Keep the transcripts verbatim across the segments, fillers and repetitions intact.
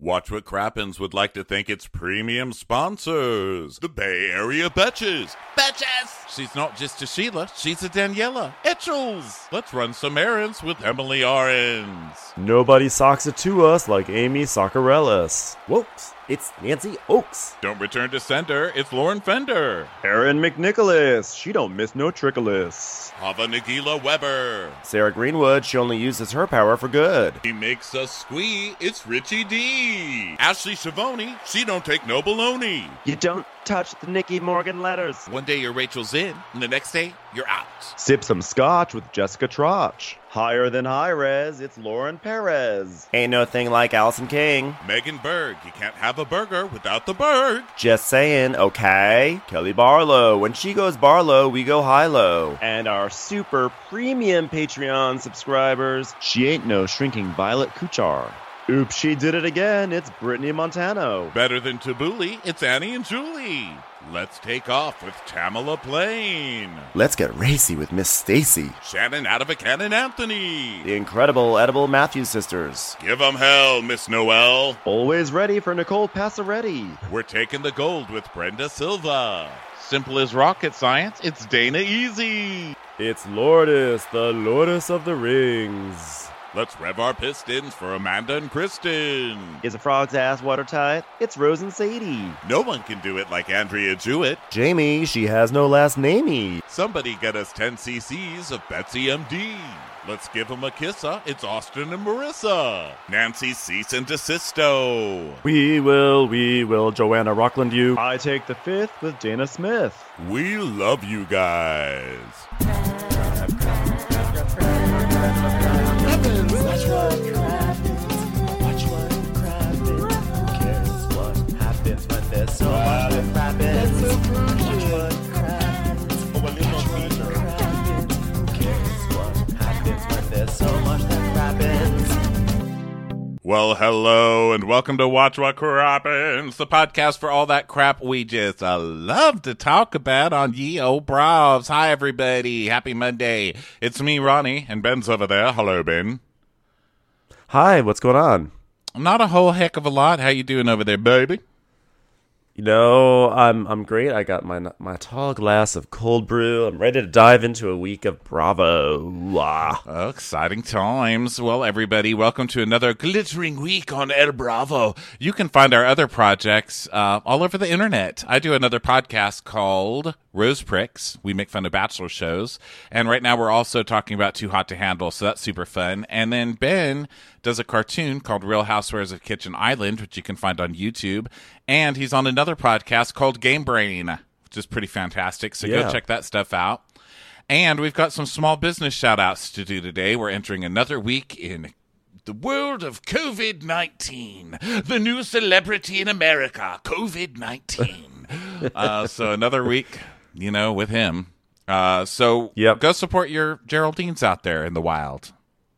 Watch What Crappens would like to thank its premium sponsors, the Bay Area Betches. Betches! She's not just a Sheila, she's a Daniela. Etchels! Let's run some errands with Emily Arens. Nobody socks it to us like Amy Soccerellis. Wokes, it's Nancy Oakes. Don't return to sender, it's Lauren Fender. Erin McNicholas, she don't miss no trickolas. Hava Nagila Weber. Sarah Greenwood, she only uses her power for good. He makes us squee, it's Richie D. Ashley Shavoni, she don't take no baloney. You don't touch the Nicky Morgan letters. One day you're Rachel's in, and the next day you're out. Sip some scotch with Jessica Trotch. Higher than high res, it's Lauren Perez. Ain't no thing like Allison King. Megan Berg, you can't have a burger without the Berg. Just saying, okay? Kelly Barlow, when she goes Barlow, we go high-low. And our super premium Patreon subscribers, she ain't no shrinking Violet Kuchar. Oops, she did it again, it's Brittany Montano. Better than Tabbouleh, it's Annie and Julie. Let's take off with Tamala Plain. Let's get racy with Miss Stacy. Shannon Adavican and Anthony. The incredible Edible Matthews sisters. Give 'em hell, Miss Noel. Always ready for Nicole Passaretti. We're taking the gold with Brenda Silva. Simple as rocket science, it's Dana Easy. It's Lourdes, the Lourdes of the Rings. Let's rev our pistons for Amanda and Kristen. Is a frog's ass watertight? It's Rose and Sadie. No one can do it like Andrea Jewett. Jamie, she has no last namey. Somebody get us ten cc's of Betsy M D. Let's give them a kissa. It's Austin and Marissa. Nancy cease and desisto. We will, we will, Joanna Rockland you. I take the fifth with Dana Smith. We love you guys. Watch what crappens. Watch what crappens. Who cares what happens when there's so much that crappens? Watch what crappens. Watch what crappens. Who cares what happens when there's so much that crappens? Well, hello, and welcome to Watch What Crappens, the podcast for all that crap we just uh, love to talk about on Ye Old Bravs. Hi, everybody. Happy Monday. It's me, Ronnie, and Ben's over there. Hello, Ben. Hi, what's going on? Not a whole heck of a lot. How you doing over there, baby? You know, I'm I'm great. I got my my tall glass of cold brew. I'm ready to dive into a week of Bravo. Ah. Oh, exciting times. Well, everybody, welcome to another glittering week on El Bravo. You can find our other projects uh, all over the internet. I do another podcast called Rose Pricks. We make fun of bachelor shows. And right now we're also talking about Too Hot to Handle, so that's super fun. And then Ben does a cartoon called Real Housewives of Kitchen Island, which you can find on YouTube. And he's on another podcast called Game Brain, which is pretty fantastic. So Yeah. go check that stuff out. And we've got some small business shout-outs to do today. We're entering another week in the world of covid nineteen, the new celebrity in America, covid nineteen. uh, so another week, you know, with him. Uh, so Yep. go support your Geraldines out there in the wild.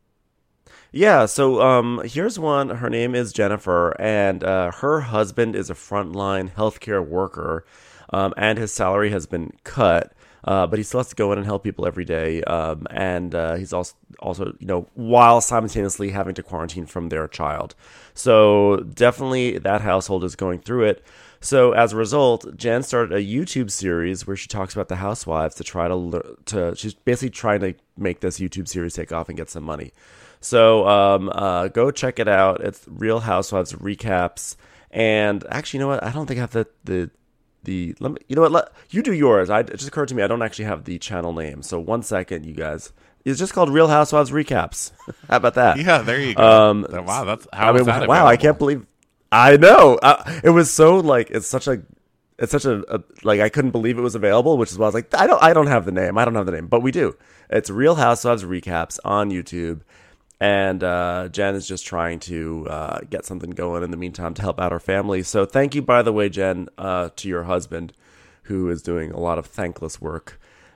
Yeah, so um, here's one. Her name is Jennifer, and uh, her husband is a frontline healthcare worker, um, and his salary has been cut. Uh, but he still has to go in and help people every day, um, and uh, he's also, also, you know, while simultaneously having to quarantine from their child. So definitely that household is going through it. So as a result, Jen started a YouTube series where she talks about the housewives to try to, lear- to she's basically trying to make this YouTube series take off and get some money. So um, uh, go check it out. It's Real Housewives Recaps. And actually, you know what? I don't think I have the... the The let me, you know what? Let, you do yours. I, it just occurred to me I don't actually have the channel name. So one second, you guys. It's just called Real Housewives Recaps. How about that? Yeah, there you go. Um, wow, that's how I mean, is that wow! I available? can't believe. I know. Uh, it was so like it's such a, it's such a, a like I couldn't believe it was available. Which is why I was like, I don't, I don't have the name. I don't have the name, but we do. It's Real Housewives Recaps on YouTube. And uh, Jen is just trying to uh, get something going in the meantime to help out her family. So thank you, by the way, Jen, uh, to your husband, who is doing a lot of thankless work.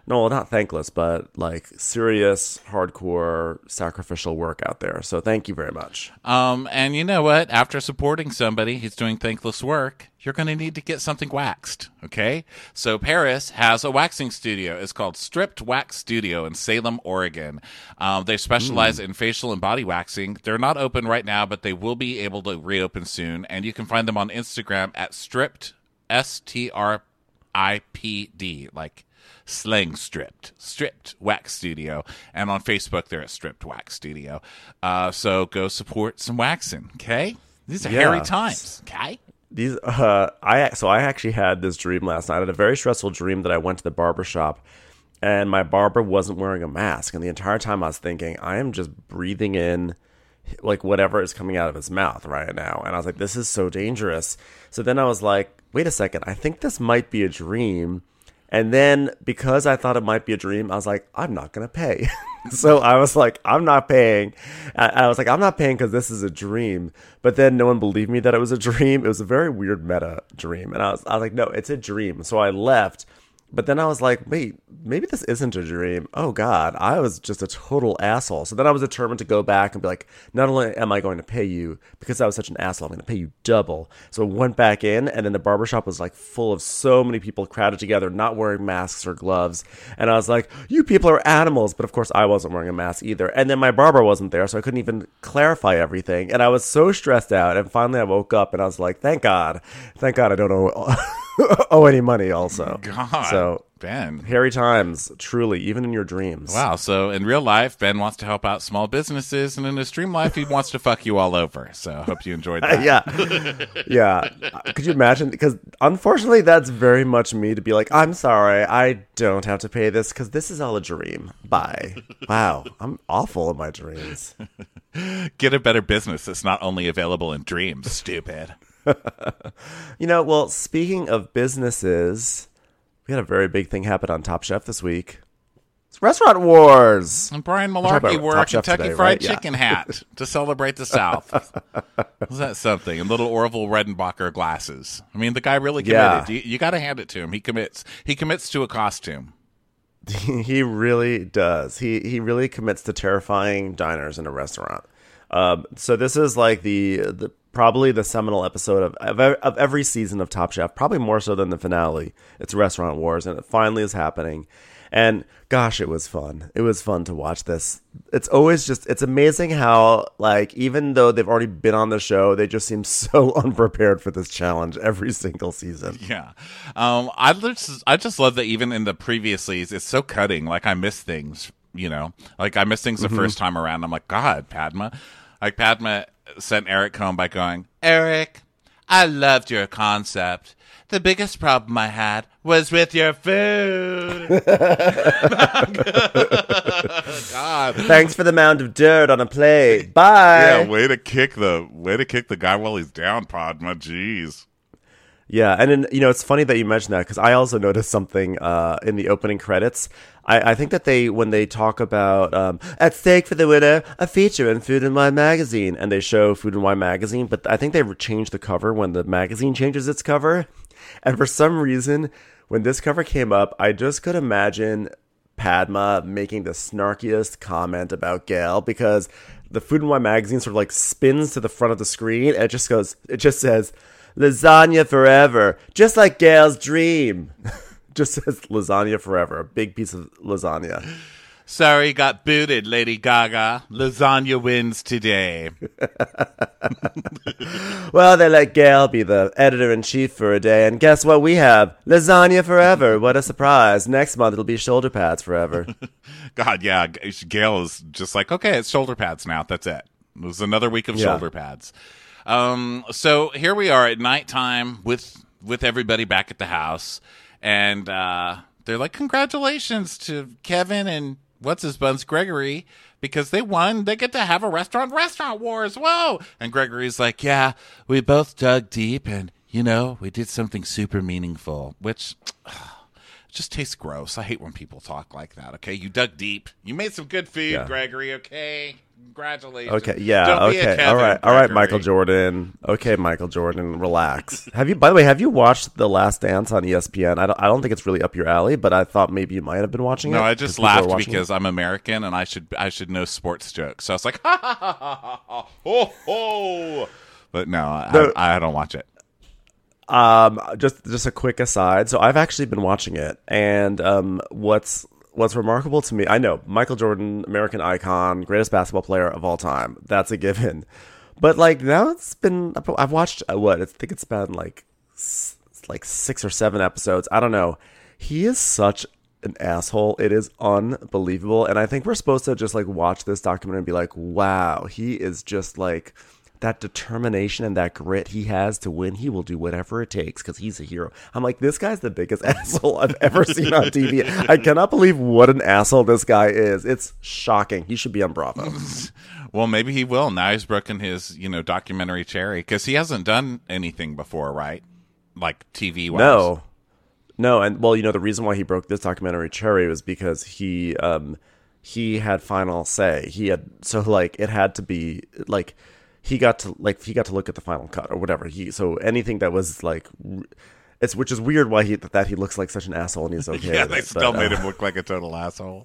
No, well, not thankless, but like serious, hardcore, sacrificial work out there. So thank you very much. Um, and you know what? After supporting somebody who's doing thankless work, you're going to need to get something waxed, okay? So Paris has a waxing studio. It's called Stripped Wax Studio in Salem, Oregon. Um, they specialize mm. in facial and body waxing. They're not open right now, but they will be able to reopen soon. And you can find them on Instagram at Stripped, S T R I P D, like slang stripped, stripped wax studio, and on Facebook they're at Stripped Wax Studio. Uh, so go support some waxing, okay? These are Yeah. hairy times, okay? These, uh, I so I actually had this dream last night. I had a very stressful dream that I went to the barber shop, and my barber wasn't wearing a mask, and the entire time I was thinking, I am just breathing in like whatever is coming out of his mouth right now, and I was like, this is so dangerous. So then I was like, wait a second, I think this might be a dream. And then because I thought it might be a dream, I was like, I'm not going to pay. So I was like, I'm not paying. I, I was like, I'm not paying because this is a dream. But then no one believed me that it was a dream. It was a very weird meta dream. And I was, I was like, no, it's a dream. So I left. But then I was like, wait, maybe this isn't a dream. Oh, God, I was just a total asshole. So then I was determined to go back and be like, not only am I going to pay you because I was such an asshole, I'm going to pay you double. So I went back in, and then the barbershop was like full of so many people crowded together, not wearing masks or gloves. And I was like, you people are animals. But of course, I wasn't wearing a mask either. And then my barber wasn't there, so I couldn't even clarify everything. And I was so stressed out. And finally, I woke up, and I was like, thank God. Thank God I don't know. owe any money also. God, so Ben. Hairy times, truly, even in your dreams. Wow. So in real life, Ben wants to help out small businesses, and in his dream life, he wants to fuck you all over. So I hope you enjoyed that. yeah. Yeah. Could you imagine? Because unfortunately, that's very much me to be like, I'm sorry, I don't have to pay this because this is all a dream. Bye. Wow. I'm awful in my dreams. Get a better business that's not only available in dreams, stupid. You know, well, speaking of businesses, we had a very big thing happen on Top Chef this week. It's Restaurant Wars. And Brian We're talking Malarkey about wore a Top Chef Kentucky today, Fried right? Yeah. Chicken hat to celebrate the South. Was that something? And little Orville Redenbacher glasses. I mean, the guy really committed. Yeah. You, you got to hand it to him. He commits. He commits to a costume. He really does. He he really commits to terrifying diners in a restaurant. Um, so this is like the the probably the seminal episode of, of of every season of Top Chef, probably more so than the finale. It's Restaurant Wars, and it finally is happening. And gosh, it was fun. It was fun to watch this. It's always just, it's amazing how, like, even though they've already been on the show, they just seem so unprepared for this challenge every single season. Yeah. Um, I just, I just love that even in the previous seasons, it's so cutting. Like, I miss things, you know? Like, I miss things the mm-hmm. first time around. I'm like, God, Padma. Like, Padma sent Eric home by going, Eric, I loved your concept. The biggest problem I had was with your food. God. Thanks for the mound of dirt on a plate. Bye. Yeah, way to kick the way to kick the guy while he's down, Padma. Jeez. Yeah, and then, you know, it's funny that you mentioned that because I also noticed something uh, in the opening credits. I, I think that they, when they talk about um, at stake for the winner, a feature in Food and Wine magazine, and they show Food and Wine magazine, but I think they changed the cover when the magazine changes its cover. And for some reason, when this cover came up, I just could imagine Padma making the snarkiest comment about Gail because the Food and Wine magazine sort of like spins to the front of the screen and it just goes, it just says, lasagna forever, just like Gail's dream. Just says lasagna forever, a big piece of lasagna. Sorry, got booted, Lady Gaga. Lasagna wins today. Well, they let Gail be the editor-in-chief for a day, and guess what we have? Lasagna forever. What a surprise. Next month, it'll be shoulder pads forever. God, yeah. Gail is just like, okay, it's shoulder pads now. That's it. It was another week of yeah. shoulder pads. Um, so here we are at nighttime with, with everybody back at the house, and uh, they're like, congratulations to Kevin and what's his buns, Gregory, because they won. They get to have a restaurant, Restaurant Wars. Whoa. And Gregory's like, yeah, we both dug deep and, you know, we did something super meaningful, which It just tastes gross. I hate when people talk like that. Okay, you dug deep. You made some good food, Yeah. Gregory. Okay, congratulations. Okay, yeah, Don't be a okay, Kevin, all right, all right, Gregory. Michael Jordan. Okay, Michael Jordan, relax. Have you, by the way, have you watched The Last Dance on E S P N? I don't, I don't think it's really up your alley, but I thought maybe you might have been watching it. No, I 'cause just people are laughed watching because I'm American and I should I should know sports jokes. So I was like, ha ha ha ha ha, ha ho ho. But no, I, No. I, I don't watch it. it. Um, just, just a quick aside. So I've actually been watching it, and um, what's what's remarkable to me, I know Michael Jordan, American icon, greatest basketball player of all time. That's a given. But like now, it's been I've watched uh, what I think it's been like s- like six or seven episodes. I don't know. He is such an asshole. It is unbelievable. And I think we're supposed to just like watch this documentary and be like, wow, he is just like that determination and that grit he has to win. He will do whatever it takes because he's a hero. I'm like, this guy's the biggest asshole I've ever seen on T V. I cannot believe what an asshole this guy is. It's shocking. He should be on Bravo. Well, maybe he will. Now he's broken his, you know, documentary cherry because he hasn't done anything before, right? Like T V wise. No. No, and well, you know, the reason why he broke this documentary cherry was because he um he had final say. He had so like it had to be like he got to like he got to look at the final cut or whatever. He so anything that was like r- it's which is weird why he that he looks like such an asshole and he's okay. Yeah, with they it, still but, made uh, him look like a total asshole.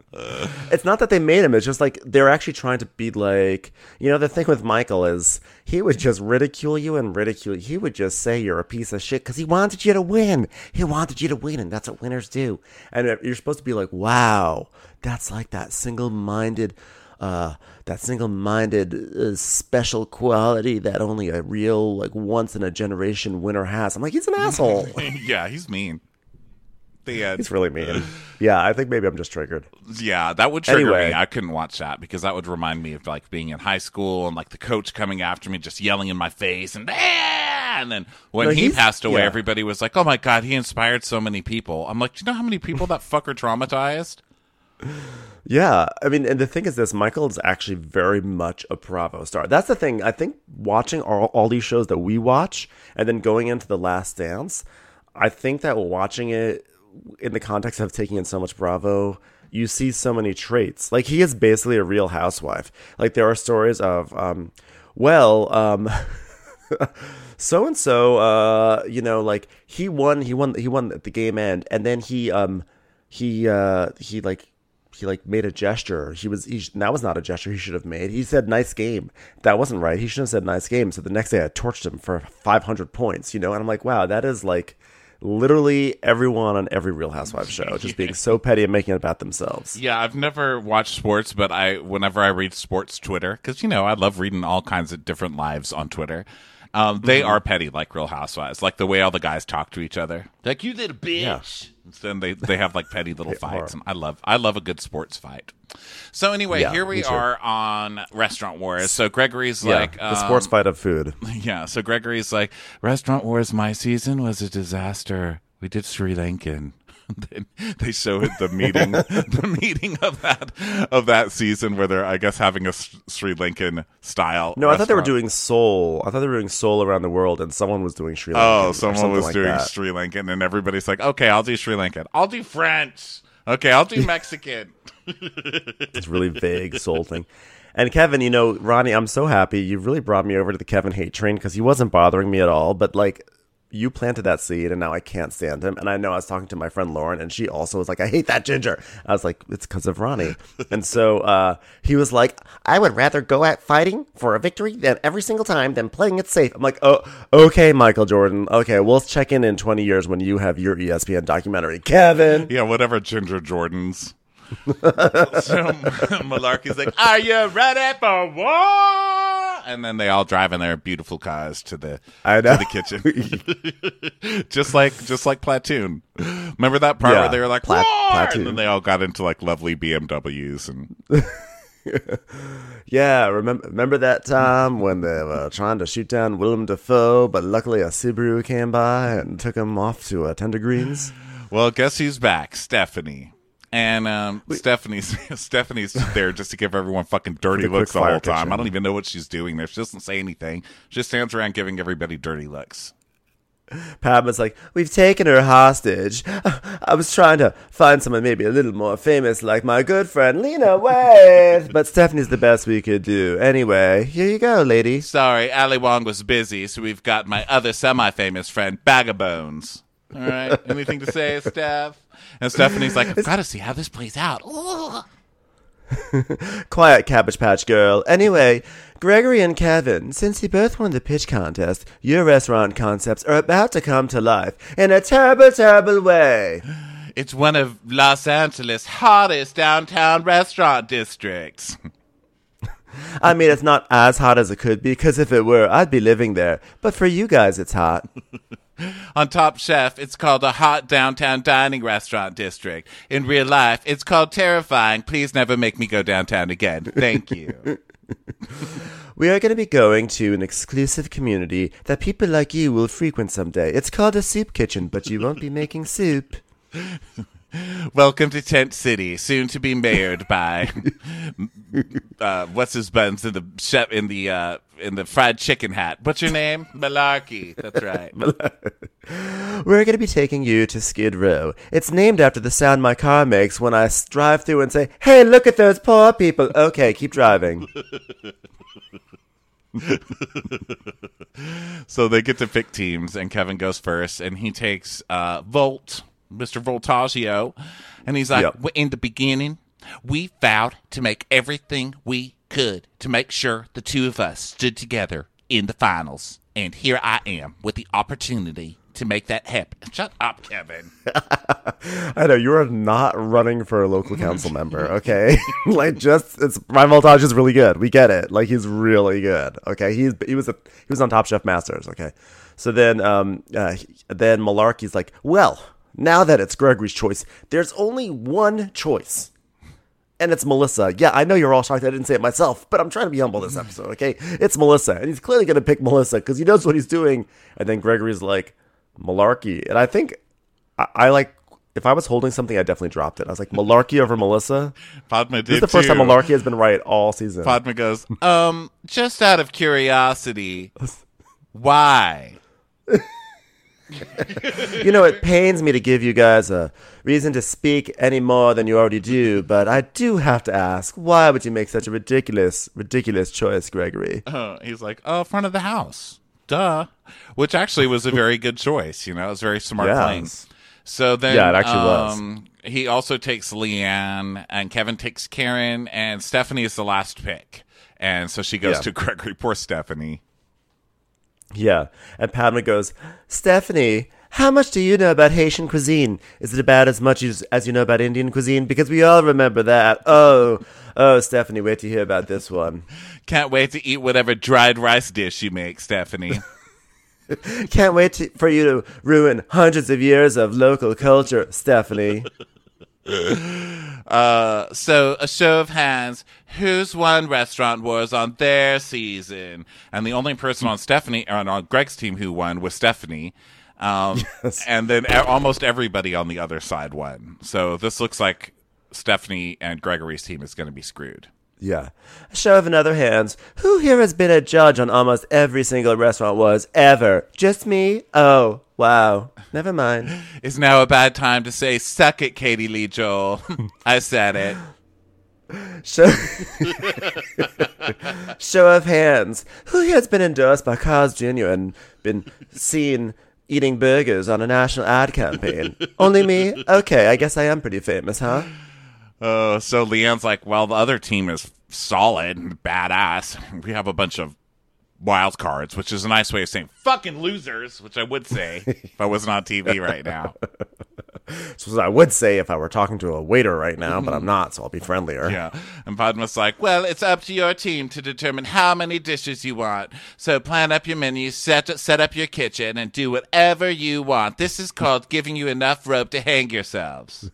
It's not that they made him. It's just like they're actually trying to be like, you know, the thing with Michael is he would just ridicule you and ridicule you. He would just say you're a piece of shit because he wanted you to win. He wanted you to win, and that's what winners do. And you're supposed to be like, wow, that's like that single-minded, uh, that single-minded uh, special quality that only a real, like, once-in-a-generation winner has. I'm like, he's an asshole. Yeah, he's mean. The, uh, He's really mean. Yeah, I think maybe I'm just triggered. Yeah, that would trigger Anyway. me. I couldn't watch that because that would remind me of like being in high school and like the coach coming after me, just yelling in my face, and ah! and then when No, he he's- passed away, yeah. everybody was like, "Oh my god, he inspired so many people." I'm like, do you know how many people that fucker traumatized? Yeah, I mean, and the thing is this, Michael is actually very much a Bravo star. That's the thing. I think watching all, all these shows that we watch and then going into The Last Dance, I think that watching it in the context of taking in so much Bravo, you see so many traits. Like, he is basically a real housewife. Like, there are stories of, um, well, um... so and so, uh, you know, like he won, he won, he won at the game end, and then he, um, he, uh, he like, he like made a gesture. He was, he, that was not a gesture he should have made. He said "nice game." That wasn't right. He shouldn't have said "nice game." So the next day, I torched him for five hundred points. You know, and I'm like, wow, that is like literally everyone on every Real Housewives show just being so petty and making it about themselves. Yeah, I've never watched sports, but I whenever I read sports Twitter, because you know I love reading all kinds of different lives on Twitter. Um, they Mm-hmm. are petty like Real Housewives, like the way all the guys talk to each other. Like, you little bitch. Yeah. And then they, they have like petty little They fights, are. and I love I love a good sports fight. So anyway, Yeah, here we me too. are on Restaurant Wars. So Gregory's Yeah, like the sports um, fight of food. Yeah, so Gregory's like, Restaurant Wars, my season was a disaster. We did Sri Lankan. Then they show it the meeting, the meeting of that of that season where they're, I guess, having a S- Sri Lankan style. No, I thought they were restaurant. doing Seoul. I thought they were doing Seoul around the world, and someone was doing Sri Lanka. Oh, or someone something was like doing that. Sri Lankan, and everybody's like, "Okay, I'll do Sri Lankan. I'll do French. Okay, I'll do Mexican." It's really vague soul thing. And Kevin, you know, Ronnie, I'm so happy you've really brought me over to the Kevin hate train because he wasn't bothering me at all. But like, you planted that seed, and now I can't stand him. And I know I was talking to my friend Lauren, and she also was like, "I hate that ginger." I was like, "It's because of Ronnie." And so uh, he was like, "I would rather go at fighting for a victory than every single time than playing it safe." I'm like, "Oh, okay, Michael Jordan. Okay, we'll check in in twenty years when you have your E S P N documentary, Kevin." Yeah, whatever, Ginger Jordans. So Malarkey's like, "Are you ready for war?" And then they all drive in their beautiful cars to the I know. to the kitchen, just like just like Platoon. Remember that part Yeah, where they were like, Plat- "War!" Platoon. And then they all got into like lovely B M Ws and Yeah, remember remember that time when they were trying to shoot down Willem Dafoe, but luckily a Subaru came by and took him off to uh, Tender Greens? well, guess who's back? Stephanie. And um, Stephanie's Stephanie's there just to give everyone fucking dirty For the looks the quick whole fire time. kitchen. I don't even know what she's doing there. She doesn't say anything. She just stands around giving everybody dirty looks. Padma's like, we've taken her hostage. I was trying to find someone maybe a little more famous like my good friend Lena Waithe. But Stephanie's the best we could do. Anyway, here you go, lady. Sorry, Ali Wong was busy, so we've got my other semi-famous friend, Bag of Bones. All right, anything to say, Steph? And Stephanie's like, I've got to see how this plays out. Ooh. Quiet, Cabbage Patch Girl. Anyway, Gregory and Kevin, since you both won the pitch contest, your restaurant concepts are about to come to life in a terrible, terrible way. It's one of Los Angeles' hottest downtown restaurant districts. I mean, it's not as hot as it could be, because if it were, I'd be living there. But for you guys, it's hot. On Top Chef, it's called a hot downtown dining restaurant district. In real life, it's called terrifying. Please never make me go downtown again. Thank you. We are going to be going to an exclusive community that people like you will frequent someday. It's called a soup kitchen, but you won't be making soup. Welcome to Tent City, soon to be mayored by uh, what's his buns in the chef in the uh, in the fried chicken hat. What's your name? Malarkey. That's right. We're going to be taking you to Skid Row. It's named after the sound my car makes when I drive through and say, "Hey, look at those poor people." Okay, keep driving. So they get to pick teams, and Kevin goes first, and he takes uh, Volt. Mister Voltaggio, and he's like, Yep. in the beginning, we vowed to make everything we could to make sure the two of us stood together in the finals. And here I am with the opportunity to make that happen. Shut up, Kevin. I know, you are not running for a local council member, okay? Like, just, it's, Ryan Voltage is really good. We get it. Like, he's really good, okay? He's, he was a, he was on Top Chef Masters, okay? So then, um, uh, then Malarkey's like, well, now that it's Gregory's choice, there's only one choice. And it's Melissa. Yeah, I know you're all shocked I didn't say it myself, but I'm trying to be humble this episode, okay? It's Melissa. And he's clearly going to pick Melissa because he knows what he's doing. And then Gregory's like, Malarkey. And I think, I, I like, if I was holding something, I definitely dropped it. I was like, Malarkey over Melissa? Padma did This is the first too. time Malarkey has been right all season. Padma goes, um, just out of curiosity, why? You know, it pains me to give you guys a reason to speak any more than you already do, but I do have to ask, why would you make such a ridiculous, ridiculous choice, Gregory? Uh, he's like, oh, front of the house. Duh. Which actually was a very good choice. You know, it was very smart Yeah. playing. So then, Yeah, it actually was. um, he also takes Leanne, and Kevin takes Karen, and Stephanie is the last pick. And so she goes Yeah. to Gregory. Poor Stephanie. Yeah. And Padma goes, Stephanie, how much do you know about Haitian cuisine? Is it about as much as, as you know about Indian cuisine? Because we all remember that. Oh, oh, Stephanie, wait to hear about this one. Can't wait to eat whatever dried rice dish you make, Stephanie. Can't wait to, for you to ruin hundreds of years of local culture, Stephanie. Uh, so a show of hands, who's won Restaurant Wars on their season? And the only person on Stephanie, or on Greg's team who won was Stephanie. Um, Yes. and then e- almost everybody on the other side won. So this looks like Stephanie and Gregory's team is going to be screwed. Yeah. A show of another hands. Who here has been a judge on almost every single Restaurant Wars ever? Just me? Oh, wow. Never mind. Is now a bad time to say, suck it, Katie Lee Joel. I said it. Show, Show of hands. Who here has been endorsed by Carl's Junior and been seen eating burgers on a national ad campaign? Only me? Okay, I guess I am pretty famous, huh? Uh, so Leanne's like, well, the other team is solid and badass. We have a bunch of wild cards, which is a nice way of saying fucking losers, which I would say if I wasn't on T V right now. So I would say if I were talking to a waiter right now, but I'm not, so I'll be friendlier. Yeah. And Padma's like, well, it's up to your team to determine how many dishes you want. So plan up your menu, set, set up your kitchen, and do whatever you want. This is called giving you enough rope to hang yourselves.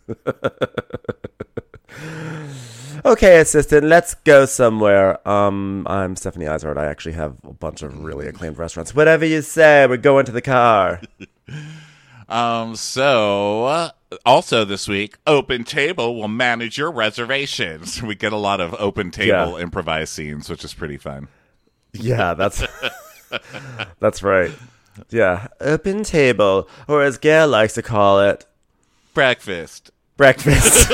Okay, assistant, let's go somewhere. Um, I'm Stephanie Izard. I actually have a bunch of really acclaimed restaurants. Whatever you say, we're going to the car. Um, so uh, also this week, Open Table will manage your reservations. We get a lot of Open Table Yeah. improvised scenes, which is pretty fun. Yeah, that's that's right. Yeah, open table, or as Gail likes to call it, Breakfast. breakfast.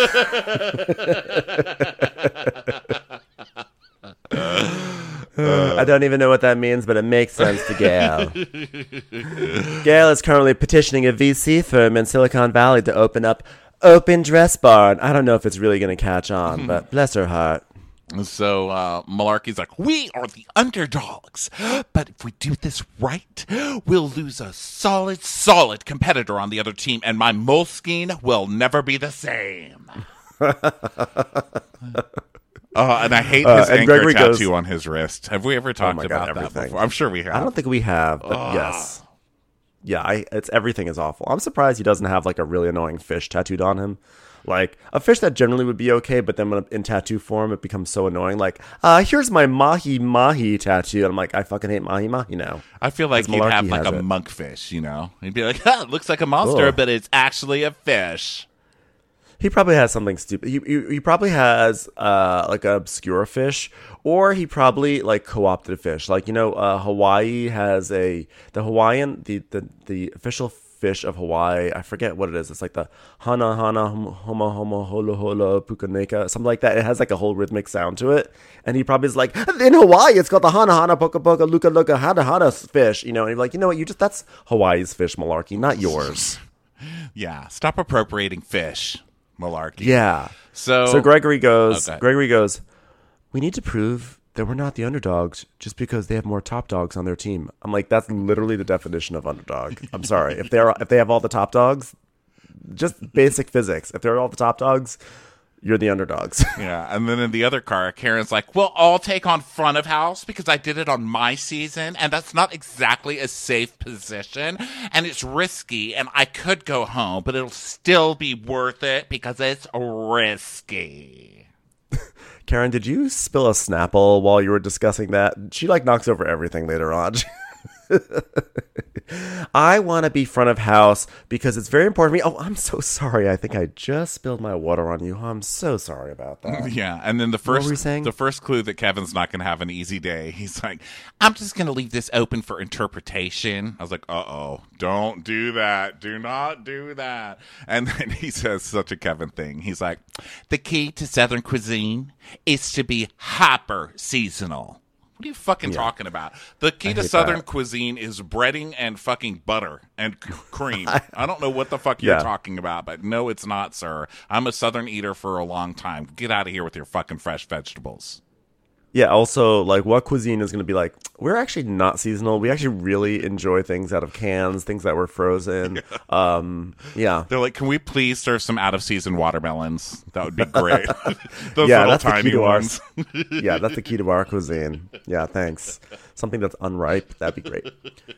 Uh, I don't even know what that means, but it makes sense to Gail. Gail is currently petitioning a V C firm in Silicon Valley to open up Open Dress Barn. I don't know if it's really going to catch on, but bless her heart. So uh, Malarkey's like, we are the underdogs, but if we do this right, we'll lose a solid, solid competitor on the other team, and my Moleskine will never be the same. Uh, and I hate his uh, and anchor Gregory tattoo goes, on his wrist. Have we ever talked my God, about that everything. before? I'm sure we have. I don't think we have, but Ugh. yes. Yeah, I, it's everything is awful. I'm surprised he doesn't have like a really annoying fish tattooed on him. Like a fish that generally would be okay, but then when in tattoo form it becomes so annoying. Like, uh, here's my mahi mahi tattoo. And I'm like, I fucking hate mahi mahi now. I feel like he'd Malarkey have like has a it. monkfish, you know? He'd be like, ha, it looks like a monster, Ugh. but it's actually a fish. He probably has something stupid. He, he, he probably has uh, like an obscure fish, or he probably like co-opted a fish. Like, you know, uh, Hawaii has a the Hawaiian the, the the official fish of Hawaii. I forget what it is. It's like the hana hana homa homa hola hola pukaneka, something like that. It has like a whole rhythmic sound to it, and he probably is like, in Hawaii it's called the hana hana poka poka luka luka hana hana fish. You know, and he's like, you know what? You just that's Hawaii's fish, Malarkey, not yours. Yeah, stop appropriating fish, Malarkey. Yeah. So, So Gregory goes, Okay. Gregory goes, we need to prove that we're not the underdogs just because they have more top dogs on their team. I'm like, that's literally the definition of underdog. I'm sorry. If they're if they have all the top dogs, just basic physics. If they're all the top dogs, you're the underdogs. yeah, and then in the other car, Karen's like, well, I'll take on front of house because I did it on my season, and that's not exactly a safe position, and it's risky, and I could go home, but it'll still be worth it because it's risky. Karen, did you spill a Snapple while you were discussing that? She like knocks over everything later on. I want to be front of house because it's very important to me. Oh, I'm so sorry. I think I just spilled my water on you. I'm so sorry about that. Yeah, and then the were we first saying? the first clue that Kevin's not going to have an easy day. He's like, I'm just going to leave this open for interpretation. I was like, uh-oh, don't do that. Do not do that. And then he says such a Kevin thing. He's like, the key to Southern cuisine is to be hyper seasonal. What are you fucking talking about? The key to hate Southern that. cuisine is breading and fucking butter and c- cream. I don't know what the fuck you're Yeah. talking about, but no, it's not, sir. I'm a Southern eater for a long time. Get out of here with your fucking fresh vegetables. Yeah, also, like, what cuisine is going to be like, we're actually not seasonal. We actually really enjoy things out of cans, things that were frozen. Um, yeah. They're like, can we please serve some out-of-season watermelons? That would be great. Those Yeah, little that's the key tiny to ones. ours. Yeah, that's the key to our cuisine. Yeah, thanks. Something that's unripe, that'd be great.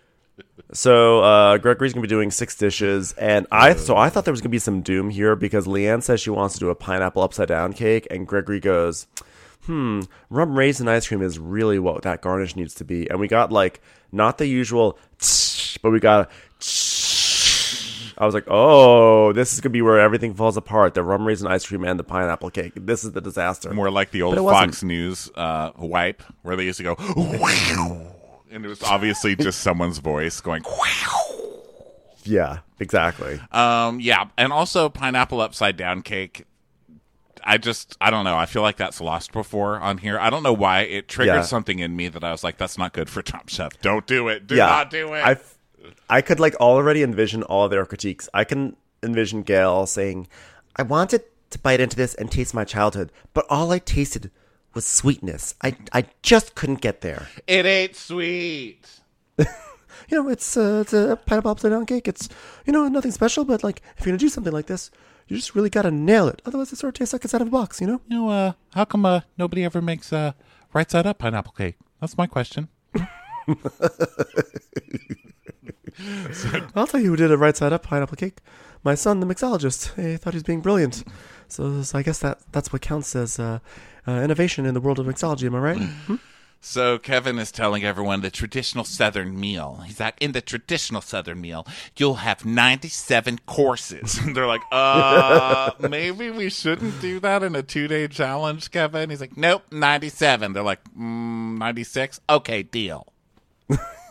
So uh, Gregory's gonna be doing six dishes, and I so I thought there was gonna be some doom here because Leanne says she wants to do a pineapple upside down cake, and Gregory goes, "Hmm, rum raisin ice cream is really what that garnish needs to be." And we got like not the usual, tsh, but we got. A tsh. I was like, "Oh, this is gonna be where everything falls apart: the rum raisin ice cream and the pineapple cake. This is the disaster." More like the old But it wasn't. Fox News uh, wipe, where they used to go, and it was obviously just someone's voice going, Yeah, exactly. Um, yeah, and also pineapple upside down cake. I just, I don't know. I feel like that's lost before on here. I don't know why. It triggered Yeah. something in me that I was like, that's not good for Top Chef. Don't do it. Do yeah, not do it. I, I could like already envision all of their critiques. I can envision Gail saying, "I wanted to bite into this and taste my childhood, but all I tasted was sweetness. I I just couldn't get there. It ain't sweet. You know, it's uh, it's a pineapple upside down cake. It's you know nothing special, but like if you're gonna do something like this, you just really gotta nail it. Otherwise, it sort of tastes like it's out of a box. You know." You know, uh, how come uh, nobody ever makes uh, right side up pineapple cake? That's my question. I'll tell you who did a right side up pineapple cake. My son, the mixologist. He thought he was being brilliant. So, so I guess that that's what counts as uh, uh, innovation in the world of mixology. Am I right? Hmm? So Kevin is telling everyone the traditional Southern meal. He's like, in the traditional Southern meal, you'll have ninety-seven courses. And they're like, uh, maybe we shouldn't do that in a two-day challenge, Kevin. He's like, nope, ninety-seven. They're like, mm, ninety-six? Okay, deal.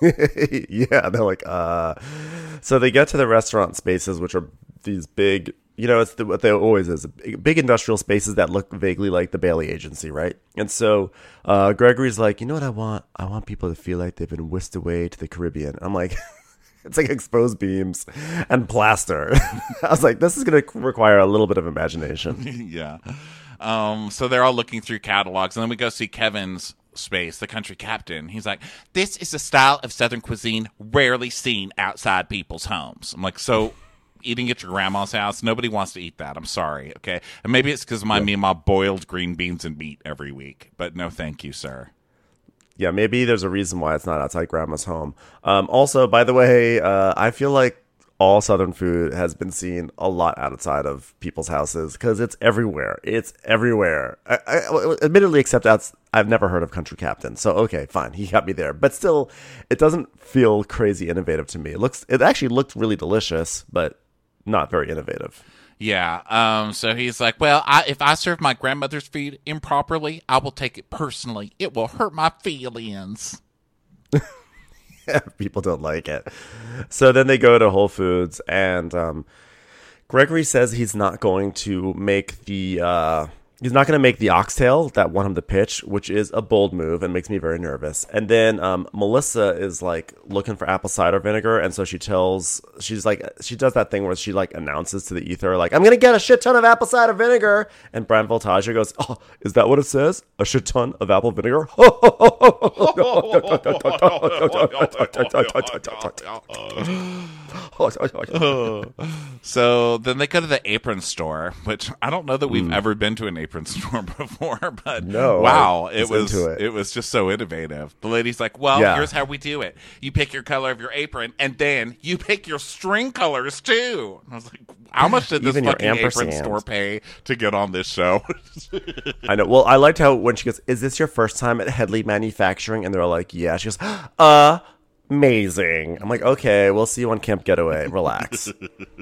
Yeah, they're like, uh. So they get to the restaurant spaces, which are these big, you know, it's the, what they always is, big industrial spaces that look vaguely like the Bailey Agency, right? And so uh, Gregory's like, you know what I want? I want people to feel like they've been whisked away to the Caribbean. I'm like, it's like exposed beams and plaster. I was like, this is going to require a little bit of imagination. Yeah. Um, so they're all looking through catalogs, and then we go see Kevin's space, the country captain. He's like, this is a style of Southern cuisine rarely seen outside people's homes. I'm like, so eating at your grandma's house, nobody wants to eat that. I'm sorry, okay? And maybe it's because my Yeah. me and my boiled green beans and meat every week, but no thank you, sir. Yeah, maybe there's a reason why it's not outside grandma's home. Um, also, by the way, uh, I feel like all Southern food has been seen a lot outside of people's houses because it's everywhere. It's everywhere. I, I, admittedly, except outs, I've never heard of Country Captain. So, okay, fine. He got me there. But still, it doesn't feel crazy innovative to me. It looks. It actually looked really delicious, but not very innovative. Yeah. Um. So he's like, well, I, if I serve my grandmother's food improperly, I will take it personally. It will hurt my feelings. People don't like it. So then they go to Whole Foods, and um, Gregory says he's not going to make the uh, he's not going to make the oxtail that won him the pitch, which is a bold move and makes me very nervous. And then um, Melissa is like looking for apple cider vinegar, and so she tells she's like she does that thing where she like announces to the ether like, I'm going to get a shit ton of apple cider vinegar, and Brian Voltaggio goes, oh, is that what it says? A shit ton of apple vinegar? So then they go to the apron store, which I don't know that we've mm. ever been to an apron store before, but no, wow, I it was it. it was just so innovative. The lady's like, well, yeah. here's how we do it. You pick your color of your apron, and then you pick your string colors too. And I was like, how much did this Even fucking apron ampersand. store pay to get on this show? I know. Well, I liked how when she goes, is this your first time at Headley Manufacturing? And they're all like, yeah. She goes, uh, amazing. I'm like, okay, we'll see you on Camp Getaway. Relax.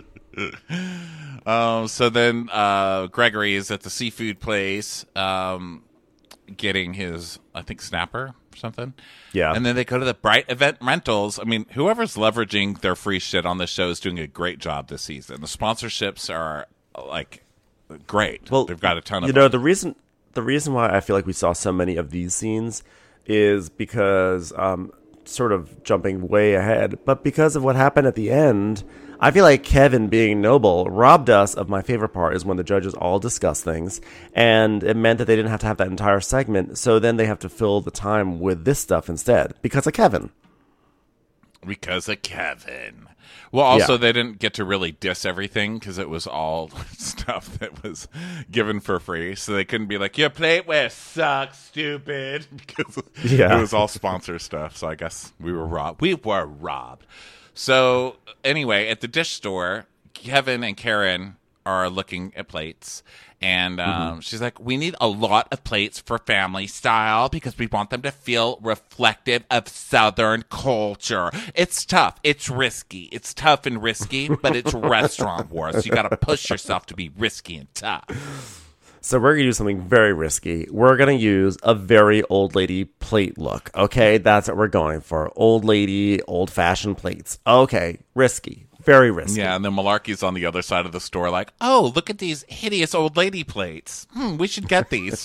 um, so then uh, Gregory is at the seafood place um, getting his, I think, snapper or something. Yeah. And then they go to the Bright Event Rentals. I mean, whoever's leveraging their free shit on this show is doing a great job this season. The sponsorships are, like, great. Well, they've got a ton of You know, them. the reason the reason why I feel like we saw so many of these scenes is because, um, sort of jumping way ahead, but because of what happened at the end, I feel like Kevin, being noble, robbed us of my favorite part, is when the judges all discuss things, and it meant that they didn't have to have that entire segment, so then they have to fill the time with this stuff instead, because of Kevin. Because of Kevin. Well, also, Yeah. they didn't get to really diss everything because it was all stuff that was given for free. So they couldn't be like, your plateware sucks, stupid. Because Yeah. it was all sponsor stuff. So I guess we were robbed. We were robbed. So anyway, at the dish store, Kevin and Karen are looking at plates. And um, mm-hmm. she's like, we need a lot of plates for family style because we want them to feel reflective of Southern culture. It's tough. It's risky. It's tough and risky, but it's restaurant wars. You got to push yourself to be risky and tough. So we're going to do something very risky. We're going to use a very old lady plate look. Okay, that's what we're going for. Old lady, old-fashioned plates. Okay, risky. Very risky. Yeah, and then Malarkey's on the other side of the store like, oh, look at these hideous old lady plates. Hmm, we should get these.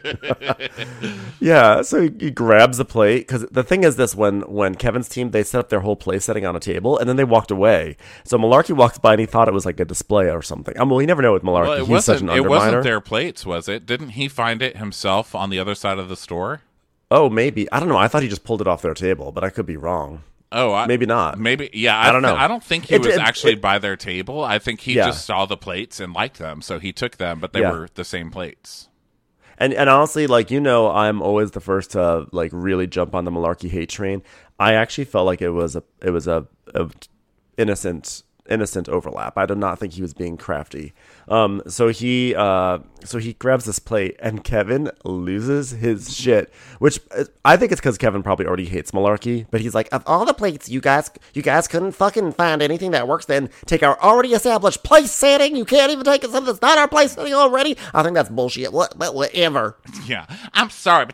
Yeah, so he, he grabs the plate. Because the thing is this, when, when Kevin's team, they set up their whole place setting on a table, and then they walked away. So Malarkey walks by, and he thought it was like a display or something. I mean, well, you never know with Malarkey. Well, it He's such an wasn't, underminer. it wasn't their plates, was it? Didn't he find it himself on the other side of the store? Oh, maybe. I don't know. I thought he just pulled it off their table, but I could be wrong. Oh, I, maybe not. Maybe, yeah. I, I don't know. I don't think he It- was it- actually it- by their table. I think he Yeah. just saw the plates and liked them, so he took them. But they Yeah. were the same plates. And and honestly, like, you know, I'm always the first to like really jump on the Malarkey hate train. I actually felt like it was a it was a, a innocent innocent overlap. I did not think he was being crafty. Um, so he uh, so he grabs this plate, and Kevin loses his shit. Which uh, I think it's because Kevin probably already hates Malarkey. But he's like, of all the plates you guys you guys couldn't fucking find anything that works, then take our already established place setting. You can't even take something that's not our place setting already. I think that's bullshit. What, what whatever. Yeah. I'm sorry, but that is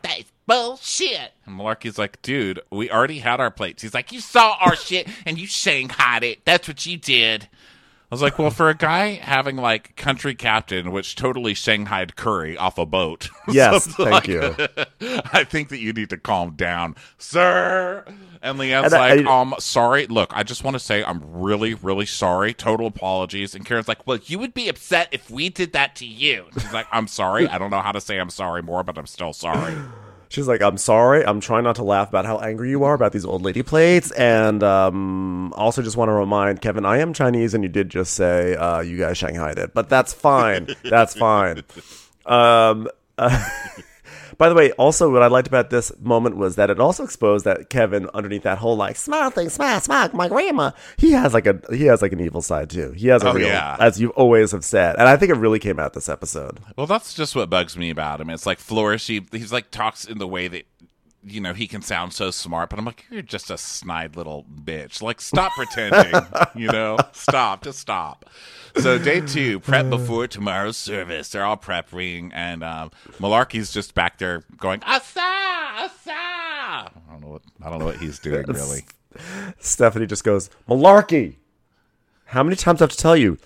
bullshit. And Malarkey's like, dude, we already had our plates. He's like, you saw our shit and you shanghaied it. That's what you did. I was like, well, for a guy having like country captain, which totally shanghaied curry off a boat. Yes, so thank like, you. I think that you need to calm down, sir. And Leanne's And I- like, I- um, sorry. Look, I just want to say I'm really, really sorry. Total apologies. And Karen's like, well, you would be upset if we did that to you. She's like, I'm sorry. I don't know how to say I'm sorry more, but I'm still sorry. She's like, I'm sorry. I'm trying not to laugh about how angry you are about these old lady plates. And um, also just want to remind Kevin, I am Chinese, and you did just say uh, you guys shanghaied it. But that's fine. That's fine. Um, uh, by the way, also what I liked about this moment was that it also exposed that Kevin, underneath that whole like smile thing, smile, smile, my grandma, he has like a he has like an evil side too. He has a Oh, real, yeah. as you always have said, and I think it really came out this episode. Well, that's just what bugs me about him. It's like flourishy. He's like talks in the way that, you know, he can sound so smart, but I'm like, you're just a snide little bitch. Like, stop pretending, you know? Stop, just stop. So day two, prep before tomorrow's service. They're all prepping, and um, Malarkey's just back there going, Asa, Asa. I don't know what I don't know what he's doing really. Stephanie just goes, Malarkey. How many times do I have to tell you?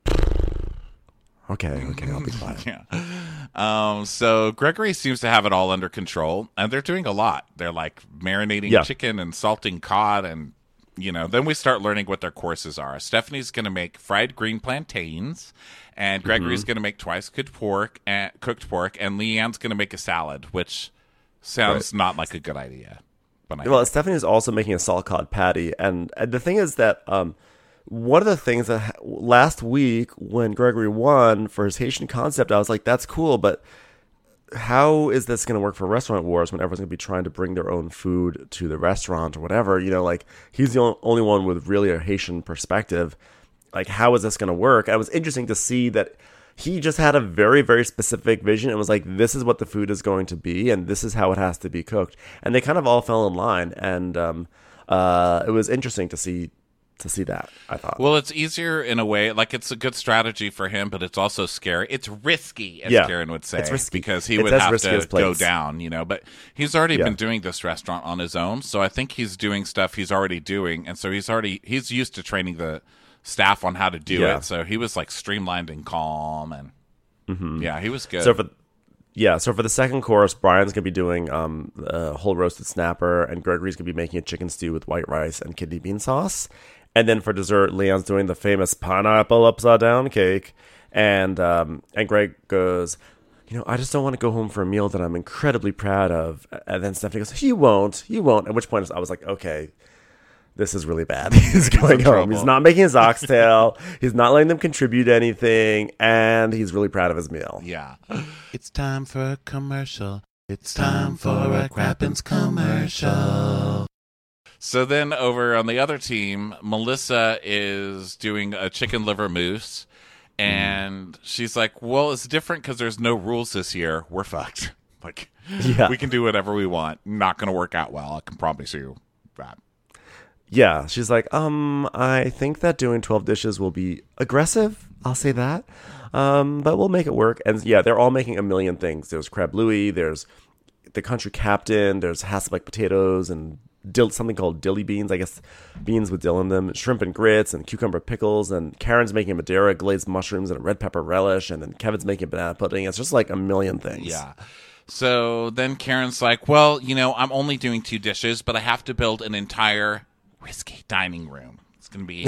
Okay, okay, I'll be quiet. Yeah. Um, so Gregory seems to have it all under control, and they're doing a lot. They're like marinating Yeah. chicken and salting cod, and you know, then we start learning what their courses are. Stephanie's going to make fried green plantains, and Gregory's Mm-hmm. going to make twice cooked pork, and cooked pork, and Leanne's going to make a salad, which sounds not like a good idea. But I Well, Stephanie is also making a salt cod patty, and, and the thing is that um, one of the things that ha- last week when Gregory won for his Haitian concept, I was like, that's cool, but how is this going to work for Restaurant Wars when everyone's going to be trying to bring their own food to the restaurant or whatever? You know, like he's the on- only one with really a Haitian perspective. Like, how is this going to work? And it was interesting to see that he just had a very, very specific vision and was like, this is what the food is going to be, and this is how it has to be cooked. And they kind of all fell in line, and um, uh, it was interesting to see to see that, I thought. Well, it's easier in a way. Like, it's a good strategy for him, but it's also scary. It's risky, as Yeah, Karen would say, it's risky. because he It's would as have risky to as go plates. down, you know. But he's already Yeah. been doing this restaurant on his own, so I think he's doing stuff he's already doing, and so he's already he's used to training the staff on how to do Yeah. it. So he was like streamlined and calm, and yeah, he was good. So for yeah, so for the second course, Brian's gonna be doing um, a whole roasted snapper, and Gregory's gonna be making a chicken stew with white rice and kidney bean sauce. And then for dessert, Leon's doing the famous pineapple upside down cake, and um, and Greg goes, you know, I just don't want to go home for a meal that I'm incredibly proud of. And then Stephanie goes, you won't, you won't. At which point I was like, okay, this is really bad. He's going in home. trouble. He's not making his oxtail. He's not letting them contribute anything, and he's really proud of his meal. yeah, it's time for a commercial. It's time for a Crappens commercial. So then over on the other team, Melissa is doing a chicken liver mousse, and she's like, well, it's different because there's no rules this year. We're fucked. Like, Yeah. we can do whatever we want. Not going to work out well. I can promise you that. Yeah, she's like, um, I think that doing twelve dishes will be aggressive. I'll say that. Um, but we'll make it work. And yeah, they're all making a million things. There's crab louie, there's the country captain, there's Hasselbeck potatoes and dill, something called dilly beans, I guess beans with dill in them, shrimp and grits and cucumber pickles, and Karen's making Madeira glazed mushrooms and a red pepper relish, and then Kevin's making banana pudding. It's just like a million things. Yeah. So then Karen's like, well, you know, I'm only doing two dishes, but I have to build an entire risky dining room. It's going to be...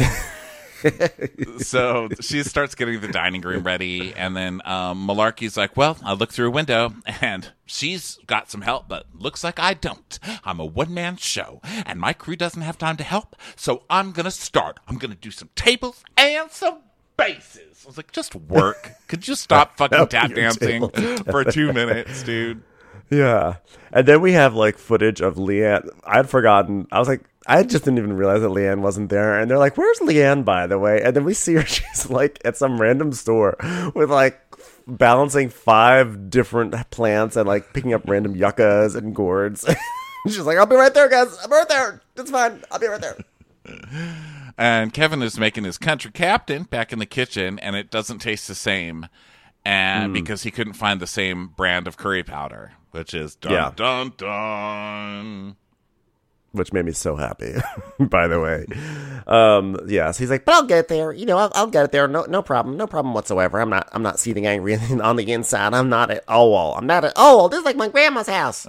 So she starts getting the dining room ready, and then um, Malarkey's like, well, I look through a window, and she's got some help, but looks like I don't. I'm a one-man show, and my crew doesn't have time to help, so I'm going to start. I'm going to do some tables and some bases. I was like, just work. Could you stop fucking Help tap your dancing table. for two minutes, dude? Yeah. And then we have like footage of Leanne. I'd forgotten. I was like, I just didn't even realize that Leanne wasn't there. And they're like, where's Leanne, by the way? And then we see her. She's like at some random store with like balancing five different plants and like picking up random yuccas and gourds. She's like, I'll be right there, guys. I'll be right there. It's fine. I'll be right there. And Kevin is making his country captain back in the kitchen, and it doesn't taste the same. And because he couldn't find the same brand of curry powder, which is dun Yeah. dun dun. Which made me so happy, by the way. Um, yeah, so he's like, but I'll get there. You know, I'll, I'll get it there. No, no problem. No problem whatsoever. I'm not, I'm not seething angry on the inside. I'm not at all. I'm not at all. This is like my grandma's house.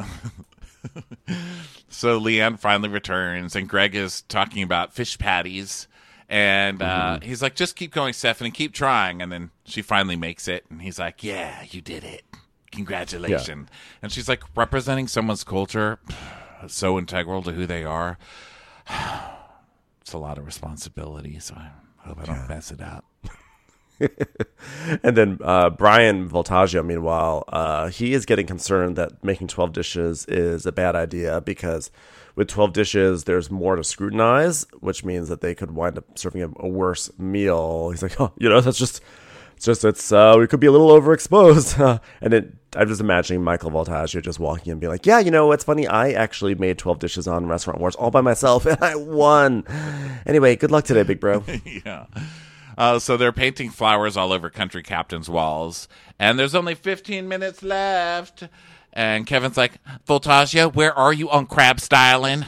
So Leanne finally returns, and Greg is talking about fish patties. And uh, Mm-hmm. he's like, just keep going, Stephanie. Keep trying. And then she finally makes it. And he's like, yeah, you did it. Congratulations. And she's like, representing someone's culture, so integral to who they are. It's a lot of responsibility. So I hope I don't mess it up. And then uh, Brian Voltaggio, meanwhile, uh, he is getting concerned that making twelve dishes is a bad idea because with twelve dishes, there's more to scrutinize, which means that they could wind up serving a, a worse meal. He's like, oh, you know, that's just, it's just, it's, uh, we could be a little overexposed. And it, I'm just imagining Michael Voltaggio just walking in and being like, yeah, you know, it's funny. I actually made twelve dishes on Restaurant Wars all by myself and I won. Anyway, good luck today, big bro. Yeah. Uh, so they're painting flowers all over Country Captain's walls, and there's only fifteen minutes left. And Kevin's like, Voltaggio, where are you on crab styling?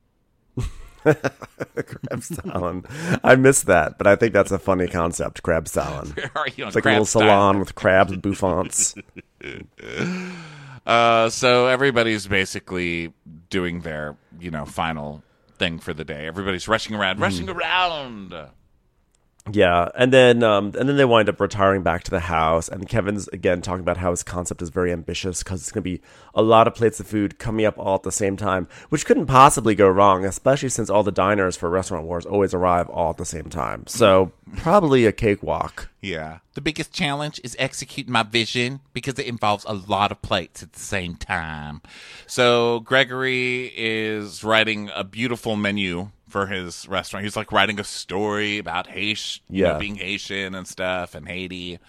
Crab styling. I missed that, but I think that's a funny concept, crab styling. Where are you on It's like a crab little styling? salon with crabs and bouffants. Uh, so everybody's basically doing their, you know, final thing for the day. Everybody's rushing around, rushing around. Yeah, and then um, and then they wind up retiring back to the house, and Kevin's again talking about how his concept is very ambitious because it's going to be a lot of plates of food coming up all at the same time, which couldn't possibly go wrong, especially since all the diners for Restaurant Wars always arrive all at the same time. So probably a cakewalk. Yeah. The biggest challenge is executing my vision because it involves a lot of plates at the same time. So Gregory is writing a beautiful menu for his restaurant. He's like writing a story about Haitian, you Yeah. know, being Haitian and stuff and Haiti.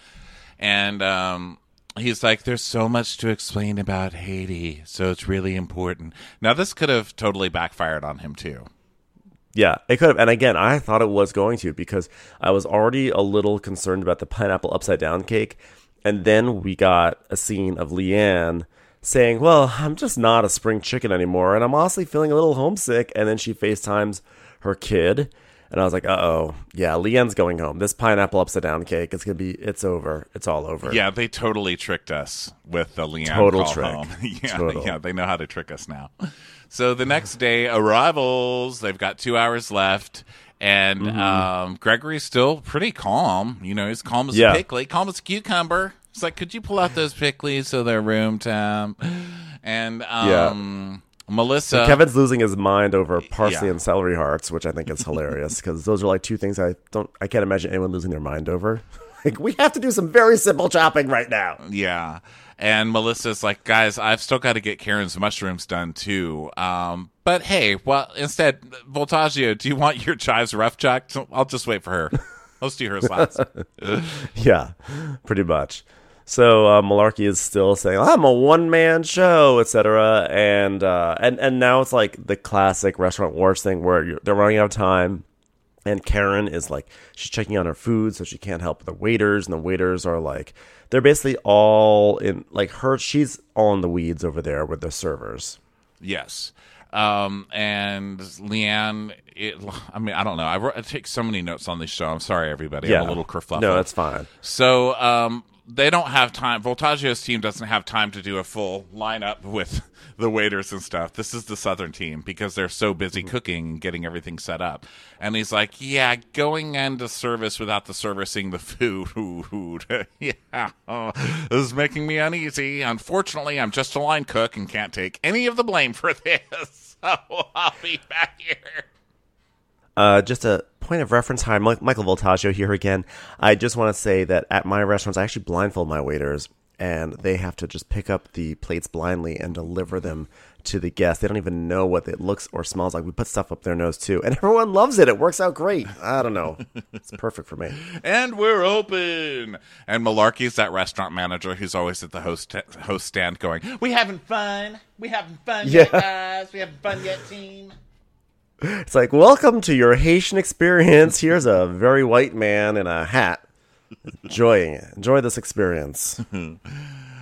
And um, he's like, there's so much to explain about Haiti, so it's really important. Now, this could have totally backfired on him, too. Yeah, it could have. And again, I thought it was going to because I was already a little concerned about the pineapple upside down cake. And then we got a scene of Leanne saying, well, I'm just not a spring chicken anymore. And I'm honestly feeling a little homesick. And then she FaceTimes her kid. And I was like, uh-oh. Yeah, Leanne's going home. This pineapple upside down cake, it's going to be, it's over. It's all over. Yeah, they totally tricked us with the Leanne Total call trick. home. yeah, Total. yeah, they know how to trick us now. So the next day, arrivals. They've got two hours left. And Mm-hmm. um, Gregory's still pretty calm. You know, he's calm as Yeah. a pickle, calm as a cucumber. It's like, could you pull out those pickles so they're room temp? And um, Melissa. Kevin's losing his mind over parsley Yeah. and celery hearts, which I think is hilarious because those are like two things I don't, I can't imagine anyone losing their mind over. Like, we have to do some very simple chopping right now. Yeah. And Melissa's like, guys, I've still got to get Karen's mushrooms done too. Um, but hey, well, instead, Voltaggio, do you want your chives rough chucked? I'll just wait for her. Let's do hers last. Yeah, pretty much. So uh, Malarkey is still saying, I'm a one-man show, et cetera. And, uh, and and now it's like the classic Restaurant Wars thing where you're, they're running out of time. And Karen is like, she's checking on her food, so she can't help the waiters. And the waiters are like, they're basically all in, like her, she's all in the weeds over there with the servers. Yes. Um, and Leanne, it, I mean, I don't know. I, wrote, I take so many notes on this show. I'm sorry, everybody. I'm a little kerfluffle. No, that's fine. So um, they don't have time. Voltaggio's team doesn't have time to do a full lineup with the waiters and stuff. This is the Southern team because they're so busy cooking and getting everything set up. And he's like, yeah, going into service without the servicing the food. yeah, oh, this is making me uneasy. Unfortunately, I'm just a line cook and can't take any of the blame for this. So I'll be back here. Uh, just a point of reference. Hi, Mi- Michael Voltaggio here again. I just want to say that at my restaurants, I actually blindfold my waiters, and they have to just pick up the plates blindly and deliver them to the guests. They don't even know what it looks or smells like. We put stuff up their nose, too, and everyone loves it. It works out great. I don't know. It's perfect for me. And we're open. And Malarkey's that restaurant manager who's always at the host host stand going, we having fun. We having fun yet, Yeah. guys. We having fun yet, team. It's like, welcome to your Haitian experience. Here's a very white man in a hat. Enjoying it. Enjoy this experience.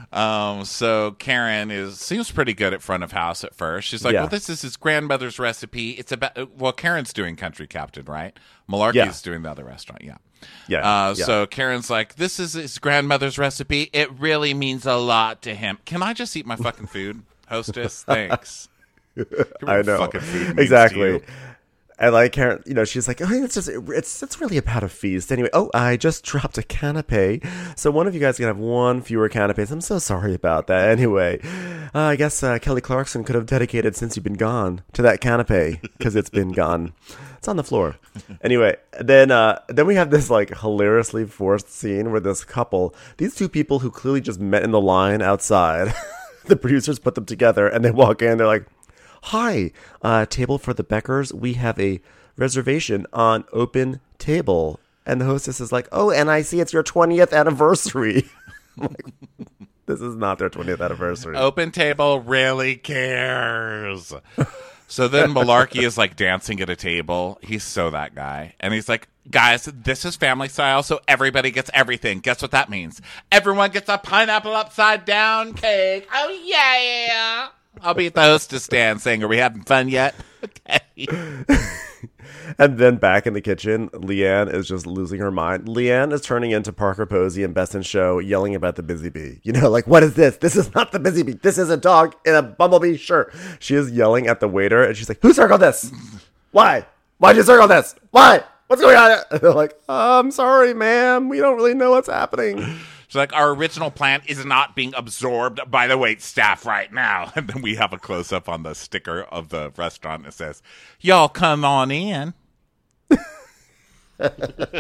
Um, so Karen is seems pretty good at front of house at first. She's like, Yeah. "Well, this is his grandmother's recipe. It's about well, Karen's doing Country Captain, right? Malarkey's Yeah. doing the other restaurant, yeah." Yeah. Uh, yeah. So Karen's like, "This is his grandmother's recipe. It really means a lot to him. Can I just eat my fucking food, hostess? Thanks." I know. Fucking food means to Exactly. you. And like Karen, you know, she's like, oh, it's just, it's, it's really about a feast. Anyway, oh, I just dropped a canapé. So one of you guys can have one fewer canapés. I'm so sorry about that. Anyway, uh, I guess uh, Kelly Clarkson could have dedicated Since You've Been Gone to that canapé because it's been gone. It's on the floor. Anyway, then uh, then we have this like hilariously forced scene where this couple, these two people who clearly just met in the line outside, the producers put them together and they walk in. They're like, hi, uh, table for the Beckers. We have a reservation on Open Table. And the hostess is like, oh, and I see it's your twentieth anniversary. I'm like, this is not their twentieth anniversary. Open Table really cares. So then Malarkey is like dancing at a table. He's so that guy. And he's like, guys, this is family style, so everybody gets everything. Guess what that means? Everyone gets a pineapple upside down cake. Oh, yeah. I'll be at the hostess stand saying, are we having fun yet? Okay. And then back in the kitchen, Leanne is just losing her mind. Leanne is turning into Parker Posey and Best in Show, yelling about the Busy Bee. You know, like, what is this? This is not the Busy Bee. This is a dog in a bumblebee shirt. She is yelling at the waiter, and she's like, who circled this? Why? Why'd you circle this? Why? What's going on? And they're like, oh, I'm sorry, ma'am. We don't really know what's happening. She's like, our original plan is not being absorbed by the wait staff right now. And then we have a close-up on the sticker of the restaurant that says, y'all come on in. Uh,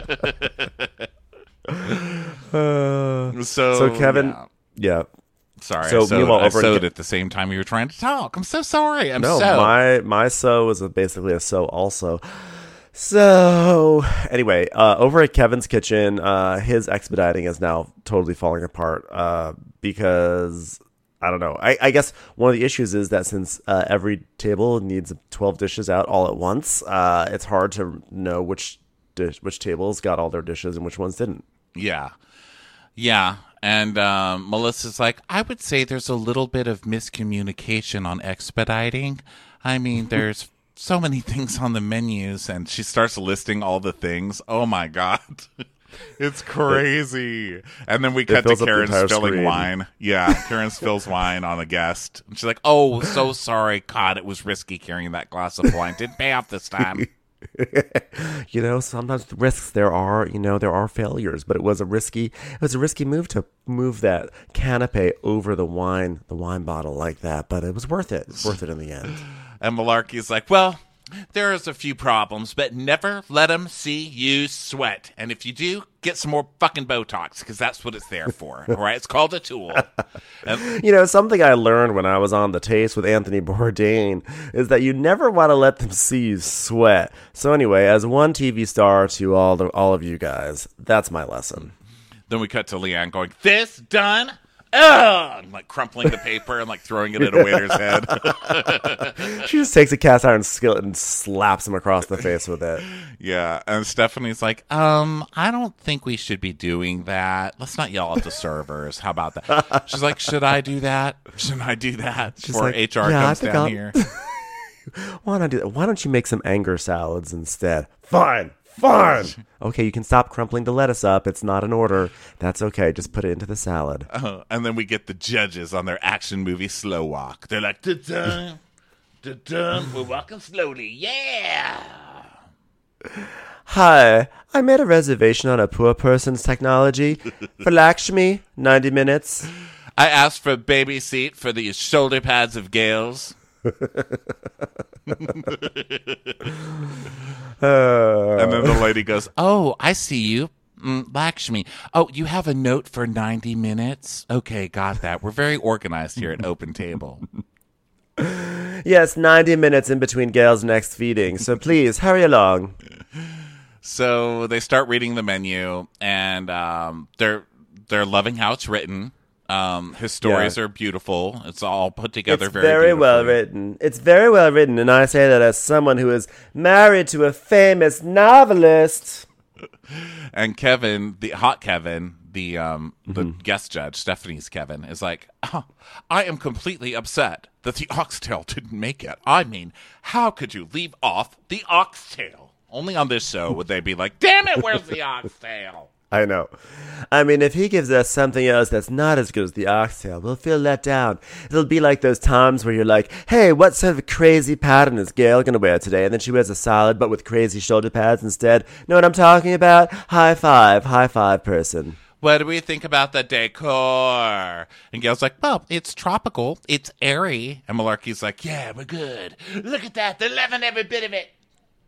so, so Kevin, yeah. yeah. Sorry, So I sewed, meanwhile, I over in sewed Ke- at the same time you were trying to talk. I'm so sorry. I'm No, so. my my so is a, basically a so also. So anyway, uh, over at Kevin's kitchen, uh, his expediting is now totally falling apart uh, because I don't know. I, I guess one of the issues is that since uh, every table needs twelve dishes out all at once, uh, it's hard to know which dish, which tables got all their dishes and which ones didn't. Yeah. Yeah. And um, Melissa's like, I would say there's a little bit of miscommunication on expediting. I mean, there's so many things on the menus, and she starts listing all the things. Oh, my God. It's crazy. And then we cut to fills up the Karen entire spilling screen. wine. Yeah, Karen spills wine on a guest. And she's like, oh, so sorry. God, it was risky carrying that glass of wine. Didn't pay off this time. You know, sometimes the risks there are, you know, there are failures, but it was a risky, it was a risky move to move that canapé over the wine, the wine bottle like that, but it was worth it. Worth it in the end. And Malarkey's like, well, there's a few problems, but never let them see you sweat. And if you do, get some more fucking Botox, because that's what it's there for. All right? It's called a tool. And, You know, something I learned when I was on The Taste with Anthony Bourdain is that you never want to let them see you sweat. So anyway, as one T V star to all the, all of you guys, that's my lesson. then we cut to Leanne going, this done? Ugh! And, like, crumpling the paper and, like, throwing it at a waiter's head. She just takes a cast iron skillet and slaps him across the face with it. Yeah, and Stephanie's like, um, I don't think we should be doing that. Let's not yell at the servers. How about that? She's like, should I do that? Should I do that before like, H R "Yeah, I comes think down I'll-" here? Why not do that? Why don't you make some anger salads instead? Fine. Fine. Okay, you can stop crumpling the lettuce up. It's not an order. That's okay. Just put it into the salad. Uh, and then we get the judges on their action movie slow walk. They're like, da-dun, da-dun, we're walking slowly. Yeah. Hi, I made a reservation on a poor person's technology for Lakshmi, ninety minutes. I asked for a baby seat for the shoulder pads of Gales. Uh, And then the lady goes, oh, I see you. Mm, Lakshmi. Oh, you have a note for ninety minutes? Okay, got that. We're very organized here at Open Table. yes, ninety minutes in between Gail's next feeding, so please hurry along. So they start reading the menu, and um, they're they're loving how it's written. Um, his stories Yeah. are beautiful. It's all put together It's very, very well beautifully. written. It's very well written, and I say that as someone who is married to a famous novelist. And Kevin, the hot Kevin, the um, the guest judge, Stephanie's Kevin, is like, oh, I am completely upset that the oxtail didn't make it. I mean, how could you leave off the oxtail? Only on this show would they be like, damn it, where's the oxtail? I know. I mean, if he gives us something else that's not as good as the oxtail, we'll feel let down. It'll be like those times where you're like, hey, what sort of crazy pattern is Gail going to wear today? And then she wears a salad, but with crazy shoulder pads instead. Know what I'm talking about? High five. High five, person. What do we think about the decor? And Gail's like, well, it's tropical. It's airy. And Malarkey's like, yeah, we're good. Look at that. They're loving every bit of it.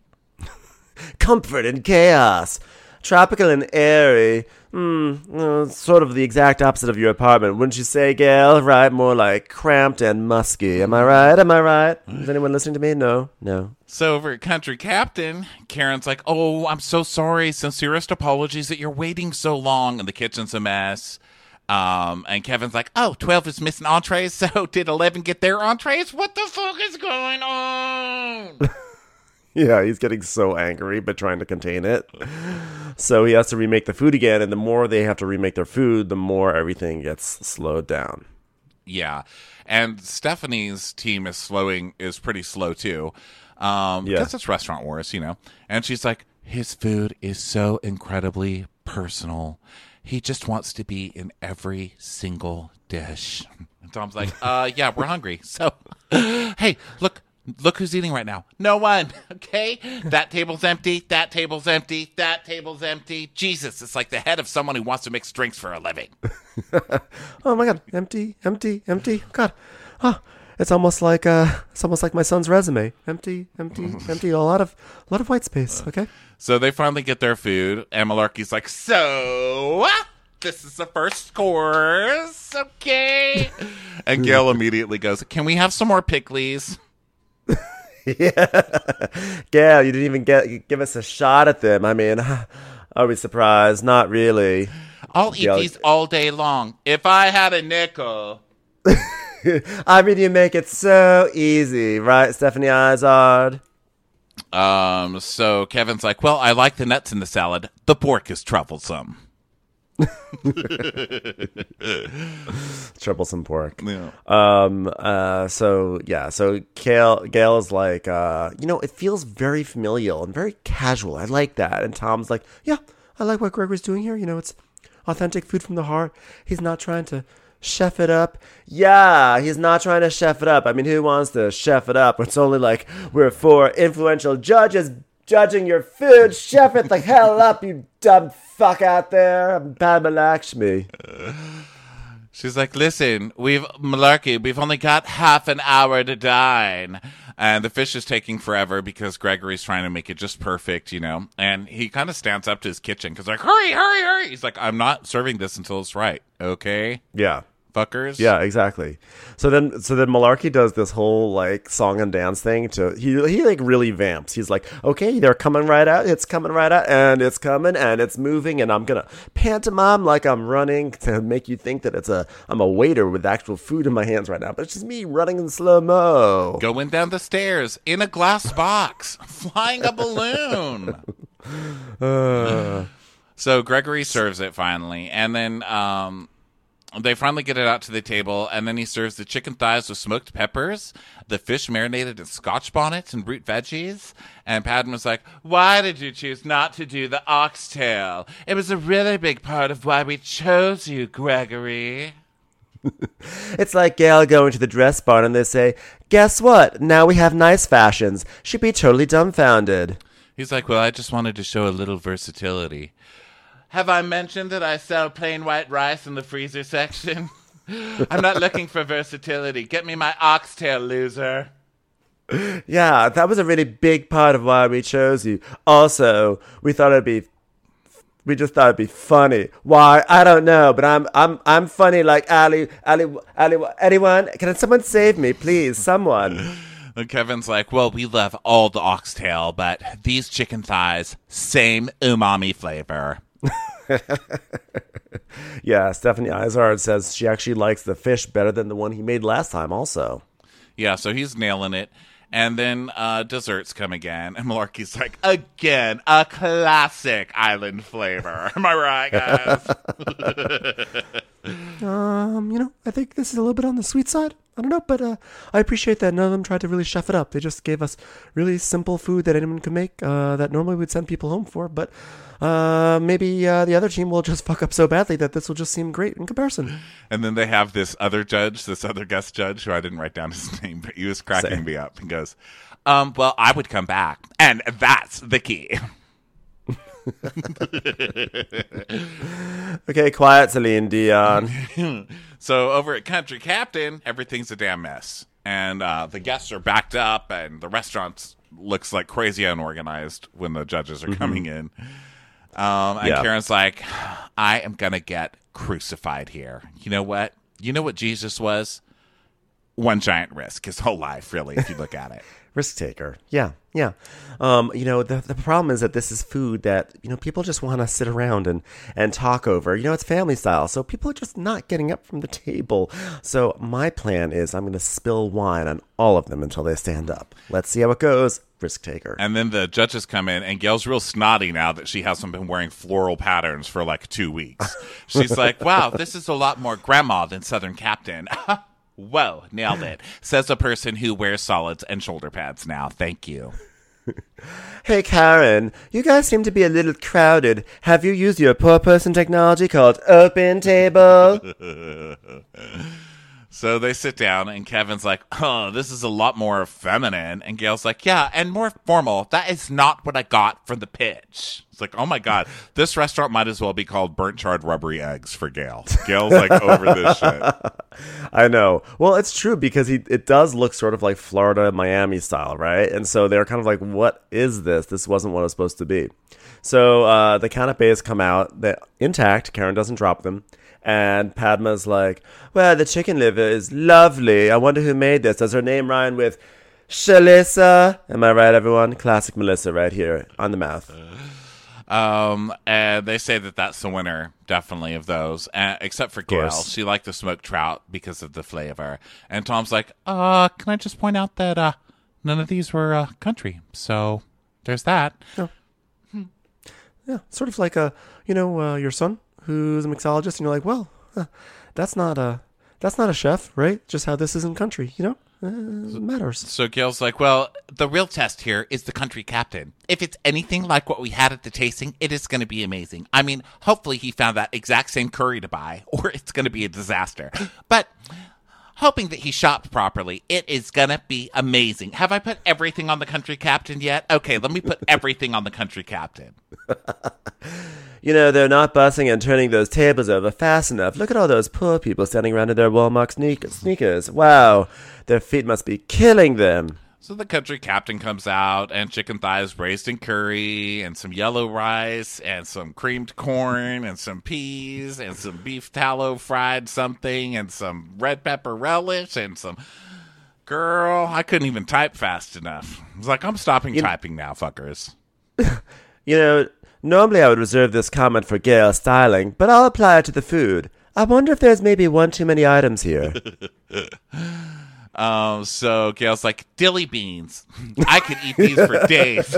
Comfort and chaos. Tropical and airy. Hmm, uh, sort of the exact opposite of your apartment, wouldn't you say, Gail? Right, more like cramped and musky. Am I right? Am I right? Is anyone listening to me? No, no. So over at Country Captain, Karen's like, oh, I'm so sorry. Sincerest apologies that you're waiting so long. And the kitchen's a mess. Um, and Kevin's like, oh, twelve is missing entrees. So did eleven get their entrees? What the fuck is going on? Yeah, he's getting so angry, but trying to contain it. So he has to remake the food again, and the more they have to remake their food, the more everything gets slowed down. Yeah, and Stephanie's team is slowing is pretty slow too. Um, Yeah. because it's Restaurant Wars, you know. And she's like, his food is so incredibly personal. He just wants to be in every single dish. And Tom's like, uh, yeah, we're hungry. So, hey, look. Look who's eating right now. No one, okay? That table's empty. That table's empty. That table's empty. Jesus, it's like the head of someone who wants to mix drinks for a living. Oh my God, empty, empty, empty. God, oh, it's almost like uh, it's almost like my son's resume. Empty, empty, empty. A lot of, a lot of white space. Okay. So they finally get their food, and Malarkey's like, so, this is the first course, okay? And Gail immediately goes, can we have some more pickles? Yeah, Gail, you didn't even get give us a shot at them. I mean, are we surprised? Not really. I'll eat Gail- these all day long. If I had a nickel. I mean, you make it so easy, right, Stephanie Izard? Um, so Kevin's like, well, I like the nuts in the salad. The pork is troublesome. Troublesome pork. Yeah. Um. Uh. So yeah. So Gail. Gail is like. Uh. You know, it feels very familial and very casual. I like that. And Tom's like, yeah, I like what Gregory's doing here. You know, it's authentic food from the heart. He's not trying to chef it up. Yeah, he's not trying to chef it up. I mean, who wants to chef it up? It's only like we're four influential judges judging your food. Chef it the hell up, you dumb fuck out there. I'm Padma Lakshmi. She's like, listen, we've, Malarkey, we've only got half an hour to dine. And the fish is taking forever because Gregory's trying to make it just perfect, you know. And he kind of stands up to his kitchen because like, hurry, hurry, hurry. He's like, I'm not serving this until it's right. Okay, Yeah. fuckers? Yeah, exactly. So then, so then Malarkey does this whole like song and dance thing. To he he like really vamps. He's like, okay, they're coming right out. It's coming right out, and it's coming, and it's moving, and I'm gonna pantomime like I'm running to make you think that it's a I'm a waiter with actual food in my hands right now, but it's just me running in slow mo. Going down the stairs in a glass box, flying a balloon. Uh, So Gregory serves it finally, and then um, they finally get it out to the table, and then he serves the chicken thighs with smoked peppers, the fish marinated in scotch bonnets and root veggies, and Padma was like, why did you choose not to do the oxtail? It was a really big part of why we chose you, Gregory. it's like Gail going to the dress barn and they say, guess what? Now we have nice fashions. She'd be totally dumbfounded. He's like, well, I just wanted to show a little versatility. Have I mentioned that I sell plain white rice in the freezer section? I'm not looking for versatility. Get me my oxtail, loser. Yeah, that was a really big part of why we chose you. Also, we thought it'd be, we just thought it'd be funny. Why? I don't know, but I'm, I'm, I'm funny like Ali, Ali, Ali. Anyone? Can someone save me, please? Someone. And Kevin's like, well, we love all the oxtail, but these chicken thighs, same umami flavor. Yeah, Stephanie Izard says she actually likes the fish better than the one he made last time. Also. Yeah, so he's nailing it. And then uh, desserts come again. And Malarkey's like, again, a classic island flavor. Am I right, guys? Um, you know, I think this is a little bit on the sweet side. I don't know, but uh, I appreciate that none of them tried to really chef it up. They just gave us really simple food that anyone could make uh, that normally we'd send people home for. But uh, maybe uh, the other team will just fuck up so badly that this will just seem great in comparison. And then they have this other judge, this other guest judge, who I didn't write down his name, but he was cracking Same. me up. He goes, um, well, I would come back. And that's the key. Okay, quiet, Celine Dion. So over at Country Captain, everything's a damn mess. And uh, the guests are backed up, and the restaurant looks like crazy unorganized when the judges are mm-hmm. coming in. Um, and yeah. Karen's like, I am going to get crucified here. You know what? You know what Jesus was? One giant risk his whole life, really, if you look at it. Risk taker. Yeah, yeah. Um, you know, the the problem is that this is food that, you know, people just want to sit around and, and talk over. You know, it's family style, so people are just not getting up from the table. So my plan is I'm going to spill wine on all of them until they stand up. Let's see how it goes. Risk taker. And then the judges come in, and Gail's real snotty now that she hasn't been wearing floral patterns for like two weeks. She's like, wow, this is a lot more grandma than Southern Captain. Whoa, nailed it. Says the person who wears solids and shoulder pads now. Thank you. Hey, Karen, you guys seem to be a little crowded. Have you used your poor person technology called Open Table? So they sit down, and Kevin's like, oh, this is a lot more feminine. And Gail's like, yeah, and more formal. That is not what I got from the pitch. It's like, oh, my God. This restaurant might as well be called Burnt Charred Rubbery Eggs for Gail. Gail's like over this shit. I know. Well, it's true because he it does look sort of like Florida, Miami style, right? And so they're kind of like, what is this? This wasn't what it was supposed to be. So uh, the canapes come out. They're intact. Karen doesn't drop them. And Padma's like, well, the chicken liver is lovely. I wonder who made this. Does her name rhyme with Shalissa? Am I right, everyone? Classic Melissa right here on the mouth. Um, and they say that that's the winner, definitely, of those, uh, except for Gail. course. She liked the smoked trout because of the flavor. And Tom's like, uh, can I just point out that uh, none of these were uh, country? So there's that. Oh. Hmm. Yeah, sort of like, a, you know, uh, your son who's a mixologist, and you're like, well, uh, that's not a that's not a chef, right? Just how this is in country, you know? Uh, it matters. So Gail's like, well, the real test here is the Country Captain. If it's anything like what we had at the tasting, it is going to be amazing. I mean, hopefully he found that exact same curry to buy, or it's going to be a disaster. But hoping that he shopped properly, it is going to be amazing. Have I put everything on the Country Captain yet? Okay, let me put everything on the Country Captain. You know, they're not bussing and turning those tables over fast enough. Look at all those poor people standing around in their Walmart sneak- sneakers. Wow, their feet must be killing them. So the Country Captain comes out, and chicken thighs braised in curry, and some yellow rice, and some creamed corn, and some peas, and some beef tallow fried something, and some red pepper relish, and some... Girl, I couldn't even type fast enough. I was like, I'm stopping you... typing now, fuckers. You know, normally I would reserve this comment for Gail styling, but I'll apply it to the food. I wonder if there's maybe one too many items here. Um, so Gail's like, dilly beans. I could eat these for days.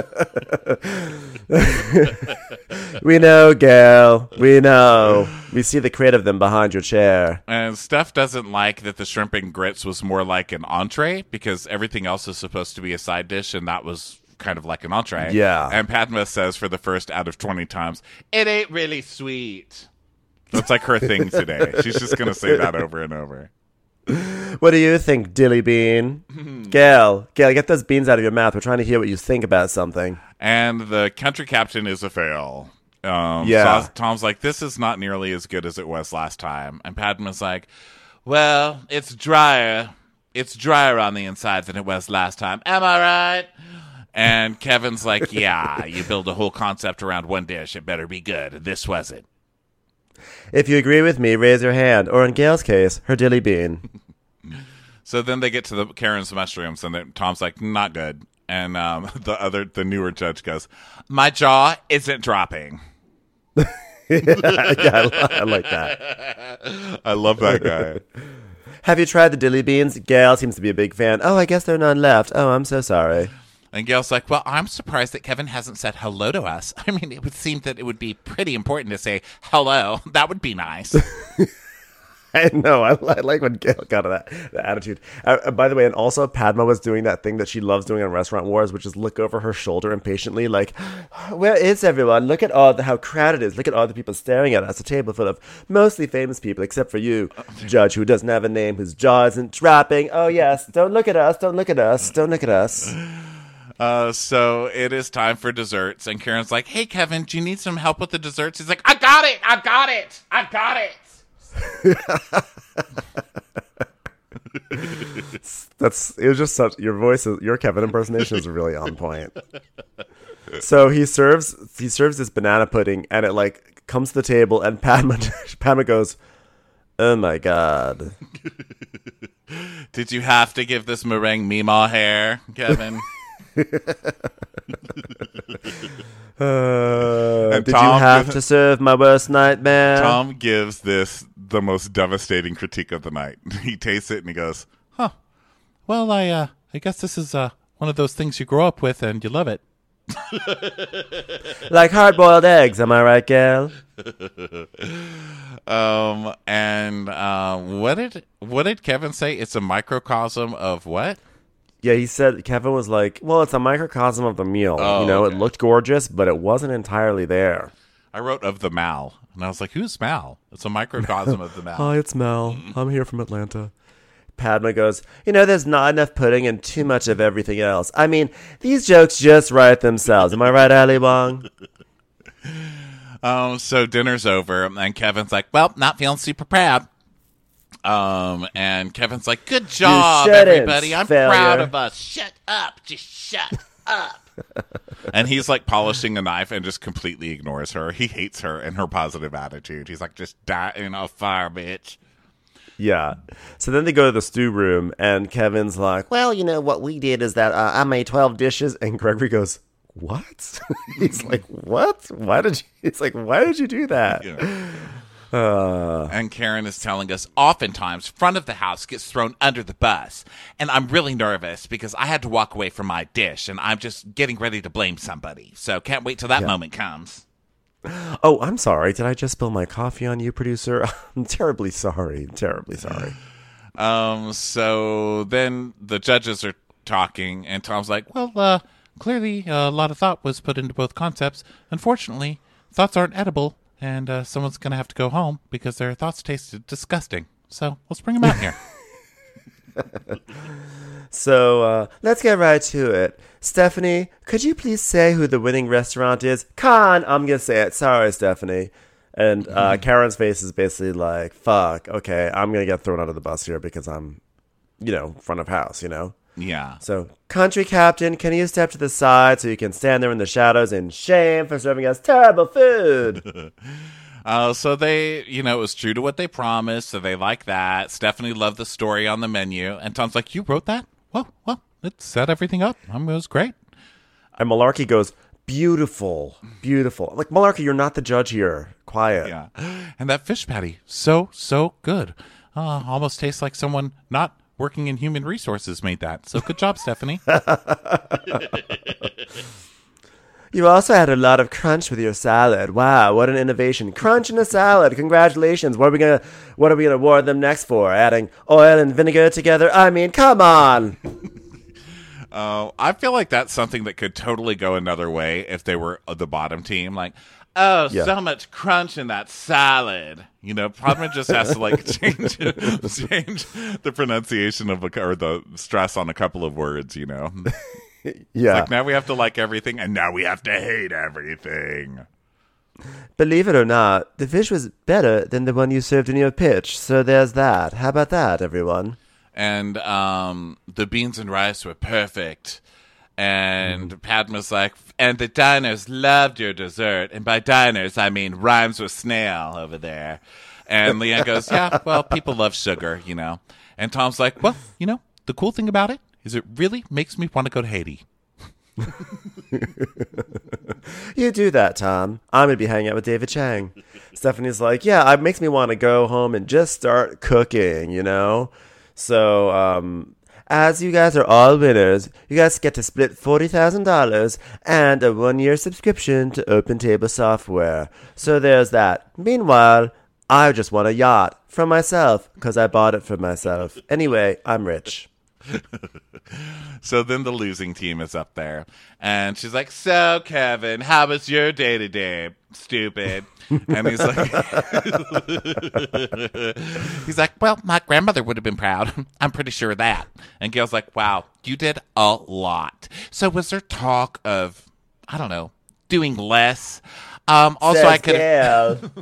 We know, Gail. We know. We see the crate of them behind your chair. And Steph doesn't like that the shrimp and grits was more like an entree because everything else is supposed to be a side dish, and that was kind of like an entree. Yeah. And Padma says for the first out of twenty times, it ain't really sweet. That's like her thing today. She's just going to say that over and over. What do you think, Dilly Bean? Gail, Gail, get those beans out of your mouth. We're trying to hear what you think about something. And the Country Captain is a fail. Um, Yeah. so Tom's like, this is not nearly as good as it was last time. And Padma's like, well, it's drier. It's drier on the inside than it was last time. Am I right? And Kevin's like, yeah, you build a whole concept around one dish. It better be good. This wasn't. If you agree with me, raise your hand. Or in Gail's case, her Dilly Bean. So then they get to the Karen's mushrooms, and then Tom's like, not good. And um, the other, the newer judge goes, my jaw isn't dropping. Yeah, I, I like that. I love that guy. Have you tried the dilly beans? Gail seems to be a big fan. Oh, I guess there are none left. Oh, I'm so sorry. And Gail's like, well, I'm surprised that Kevin hasn't said hello to us. I mean, it would seem that it would be pretty important to say hello. That would be nice. I know. I, I like when Gail got that, that attitude. Uh, uh, by the way, and also Padma was doing that thing that she loves doing on Restaurant Wars, which is look over her shoulder impatiently, like, where is everyone? Look at all the, how crowded it is. Look at all the people staring at us. A table full of mostly famous people, except for you, Judge, who doesn't have a name, whose jaw isn't dropping. Oh, yes. Don't look at us. Don't look at us. Don't look at us. Uh, so it is time for desserts. And Karen's like, hey, Kevin, do you need some help with the desserts? He's like, I got it. I got it. I got it. That's it was just such your voice is, your Kevin impersonation is really on point. So he serves he serves this banana pudding and it like comes to the table and Padma Padma goes, oh my god. Did you have to give this meringue Meemaw hair, Kevin? Uh, And did Tom you have gives- to serve my worst nightmare? Tom gives this the most devastating critique of the night. He tastes it and he goes, huh, well, I uh, I guess this is uh, one of those things you grow up with and you love it. Like hard-boiled eggs, am I right, Gail? Um, and uh, what did what did Kevin say? It's a microcosm of what? Yeah, he said, Kevin was like, well, it's a microcosm of the meal. Oh, you know, okay. it looked gorgeous, but it wasn't entirely there. I wrote of the Mal, and I was like, who's Mal? It's a microcosm of the Mal. Hi, it's Mel. I'm here from Atlanta. Padma goes, you know, there's not enough pudding and too much of everything else. I mean, these jokes just write themselves. Am I right, Ali Wong? Um, so dinner's over, and Kevin's like, well, not feeling super proud. Um, and Kevin's like, good job, shouldn't, everybody. I'm failure. proud of us. Shut up. Just shut up. And he's like polishing a knife and just completely ignores her. He hates her and her positive attitude. He's like, just die in a fire, bitch. Yeah. So then they go to the stew room, and Kevin's like, well, you know, what we did is that uh, I made twelve dishes. And Gregory goes, what? He's like, what? Why did you? He's like, why did you do that? Yeah. Uh, And Karen is telling us oftentimes front of the house gets thrown under the bus. And I'm really nervous because I had to walk away from my dish and I'm just getting ready to blame somebody. So can't wait till that Yeah. moment comes. oh, I'm sorry. Did I just spill my coffee on you, producer? I'm terribly sorry. Terribly sorry. Um, so then the judges are talking and Tom's like, well, uh, clearly uh, a lot of thought was put into both concepts. Unfortunately, thoughts aren't edible. And uh, someone's going to have to go home because their thoughts tasted disgusting. So let's bring them out here. So uh, let's get right to it. Stephanie, could you please say who the winning restaurant is? Khan, I'm going to say it. Sorry, Stephanie. And uh, Karen's face is basically like, fuck, okay, I'm going to get thrown under the bus here because I'm, you know, front of house, you know? Yeah. So, country captain, can you step to the side so you can stand there in the shadows in shame for serving us terrible food? Uh, so they, you know, it was true to what they promised, so they like that. Stephanie loved the story on the menu, and Tom's like, you wrote that? Well, well, it set everything up. I mean, it was great. And Malarkey goes, beautiful, beautiful. I'm like, Malarkey, you're not the judge here. Quiet. Yeah. And that fish patty, so, so good. Uh, almost tastes like someone not working in human resources made that. So good job, Stephanie. You also had a lot of crunch with your salad. Wow, what an innovation. Crunch in a salad. Congratulations. What are we gonna what are we gonna award them next for? Adding oil and vinegar together? I mean, come on. Uh, I feel like that's something that could totally go another way if they were the bottom team. Like, oh, Yeah. so much crunch in that salad. You know, Podman just has to like change change the pronunciation of a, or the stress on a couple of words. You know, Yeah. like now we have to like everything, and now we have to hate everything. Believe it or not, the fish was better than the one you served in your pitch. So there's that. How about that, everyone? And um, the beans and rice were perfect. And Mm. Padma's like, and the diners loved your dessert. And by diners, I mean rhymes with snail over there. And Leanne goes, yeah, well, people love sugar, you know. And Tom's like, well, you know, the cool thing about it is it really makes me want to go to Haiti. You do that, Tom. I'm going to be hanging out with David Chang. Stephanie's like, yeah, it makes me want to go home and just start cooking, you know? So, um, as you guys are all winners, you guys get to split forty thousand dollars and a one-year subscription to Open Table Software. So there's that. Meanwhile, I just want a yacht from myself because I bought it for myself. Anyway, I'm rich. So then the losing team is up there, and she's like, "So, Kevin, how was your day today, stupid?" And he's like, he's like, "Well, my grandmother would have been proud. I'm pretty sure of that." And Gail's like, "Wow, you did a lot." So was there talk of, I don't know, doing less? Um, also, Says I could. Gail.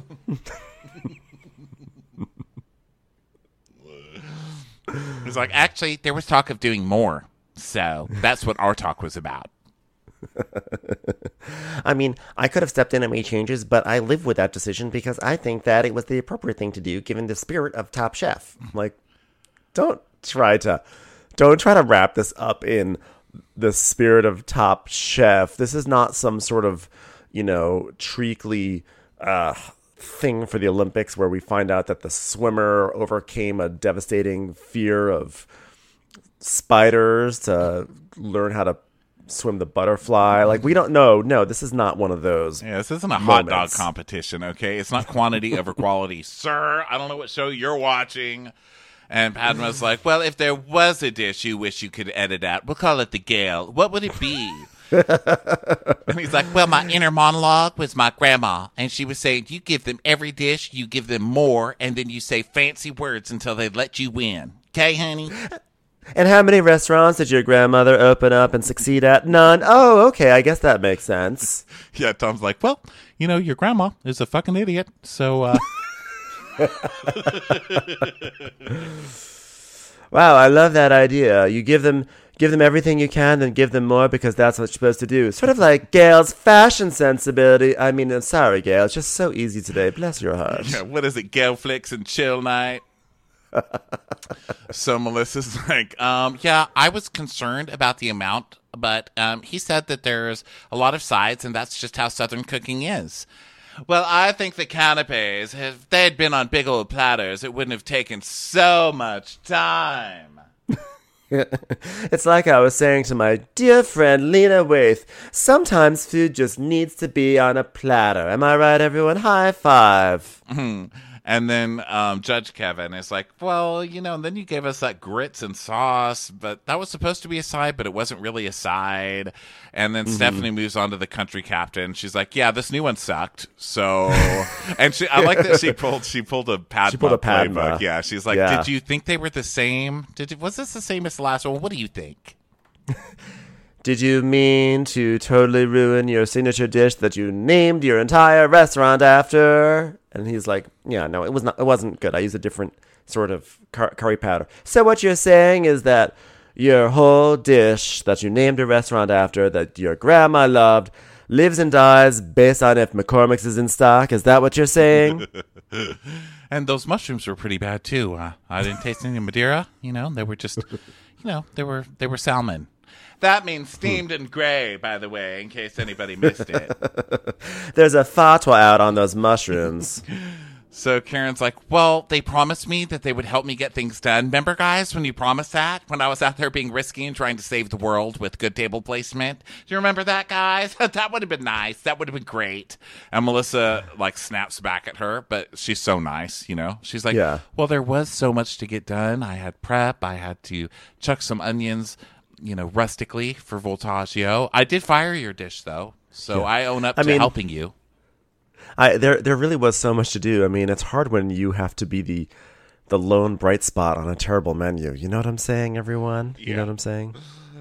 He's like, actually, there was talk of doing more. So that's what our talk was about. I mean, I could have stepped in and made changes, but I live with that decision because I think that it was the appropriate thing to do given the spirit of Top Chef. Like, don't try to don't try to wrap this up in the spirit of Top Chef. This is not some sort of, you know, treacly uh thing for the Olympics where we find out that the swimmer overcame a devastating fear of spiders to learn how to swim the butterfly. Like, we don't know. No, this is not one of those. Yeah, this isn't a hot dog moments. competition, okay? It's not quantity over quality. Sir, I don't know what show you're watching. And Padma's like, well, if there was a dish you wish you could edit out, we'll call it the Gale. What would it be? And he's like, well, my inner monologue was my grandma, and she was saying, you give them every dish, you give them more, and then you say fancy words until they let you win. Okay, honey? And how many restaurants did your grandmother open up and succeed at? None. Oh, okay. I guess that makes sense. Yeah, Tom's like, well, you know, your grandma is a fucking idiot, so, uh... Wow, I love that idea. You give them give them everything you can, then give them more because that's what you're supposed to do. Sort of like Gail's fashion sensibility. I mean, I'm sorry, Gail. It's just so easy today. Bless your heart. Yeah, what is it, Gale Flicks and Chill Night? So Melissa's like, um, yeah, I was concerned about the amount, but um, he said that there's a lot of sides, and that's just how Southern cooking is. Well, I think the canapes, if they'd been on big old platters, it wouldn't have taken so much time. It's like I was saying to my dear friend Lena Waithe, sometimes food just needs to be on a platter. Am I right, everyone? High five. And then um, Judge Kevin is like, well, you know, and then you gave us that grits and sauce, but that was supposed to be a side, but it wasn't really a side. And then mm-hmm. Stephanie moves on to the country captain. She's like, yeah, this new one sucked. So, and she, I like that she pulled she pulled a Padma she pulled a Padma. playbook. Yeah, she's like, yeah. Did you think they were the same? Did was this the same as the last one? What do you think? Did you mean to totally ruin your signature dish that you named your entire restaurant after? And he's like, yeah, no, it was not. It wasn't good. I used a different sort of cur- curry powder. So what you're saying is that your whole dish that you named a restaurant after, that your grandma loved, lives and dies based on if McCormick's is in stock. Is that what you're saying? And those mushrooms were pretty bad too. Uh, I didn't taste any Madeira. You know, they were just, you know, they were they were salmon. That means steamed and gray, by the way, in case anybody missed it. There's a fatwa out on those mushrooms. So Karen's like, well, they promised me that they would help me get things done. Remember, guys, when you promised that? When I was out there being risky and trying to save the world with good table placement? Do you remember that, guys? That would have been nice. That would have been great. And Melissa, like, snaps back at her, but she's so nice, you know? She's like, yeah. Well, there was so much to get done. I had prep. I had to chuck some onions, you know, rustically for Voltaggio. I did fire your dish, though, so yeah. I own up I to mean, helping you. I there there really was so much to do. I mean, it's hard when you have to be the the lone bright spot on a terrible menu. You know what I'm saying, everyone? You yeah. know what I'm saying?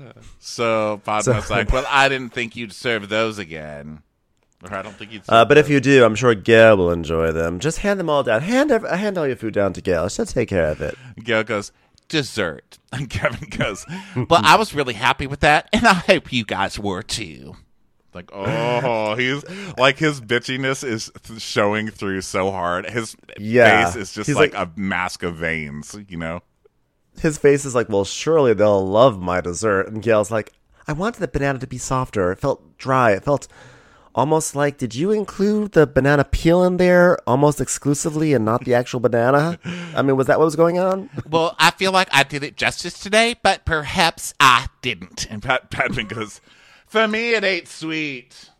So Padma's so, like, well, I didn't think you'd serve those again. Or I don't think you'd serve uh, But those. if you do, I'm sure Gail will enjoy them. Just hand them all down. Hand, every, hand all your food down to Gail. She'll take care of it. Gail goes, dessert. And Kevin goes, well, I was really happy with that, and I hope you guys were too. Like, oh, he's like, his bitchiness is th- showing through so hard. His yeah. face is just he's like, like a mask of veins, you know? His face is like, well, surely they'll love my dessert. And Gail's like, I wanted the banana to be softer. It felt dry. It felt almost like, did you include the banana peel in there almost exclusively and not the actual banana? I mean, was that what was going on? Well, I feel like I did it justice today, but perhaps I didn't. And Pat Padman goes, for me, it ain't sweet.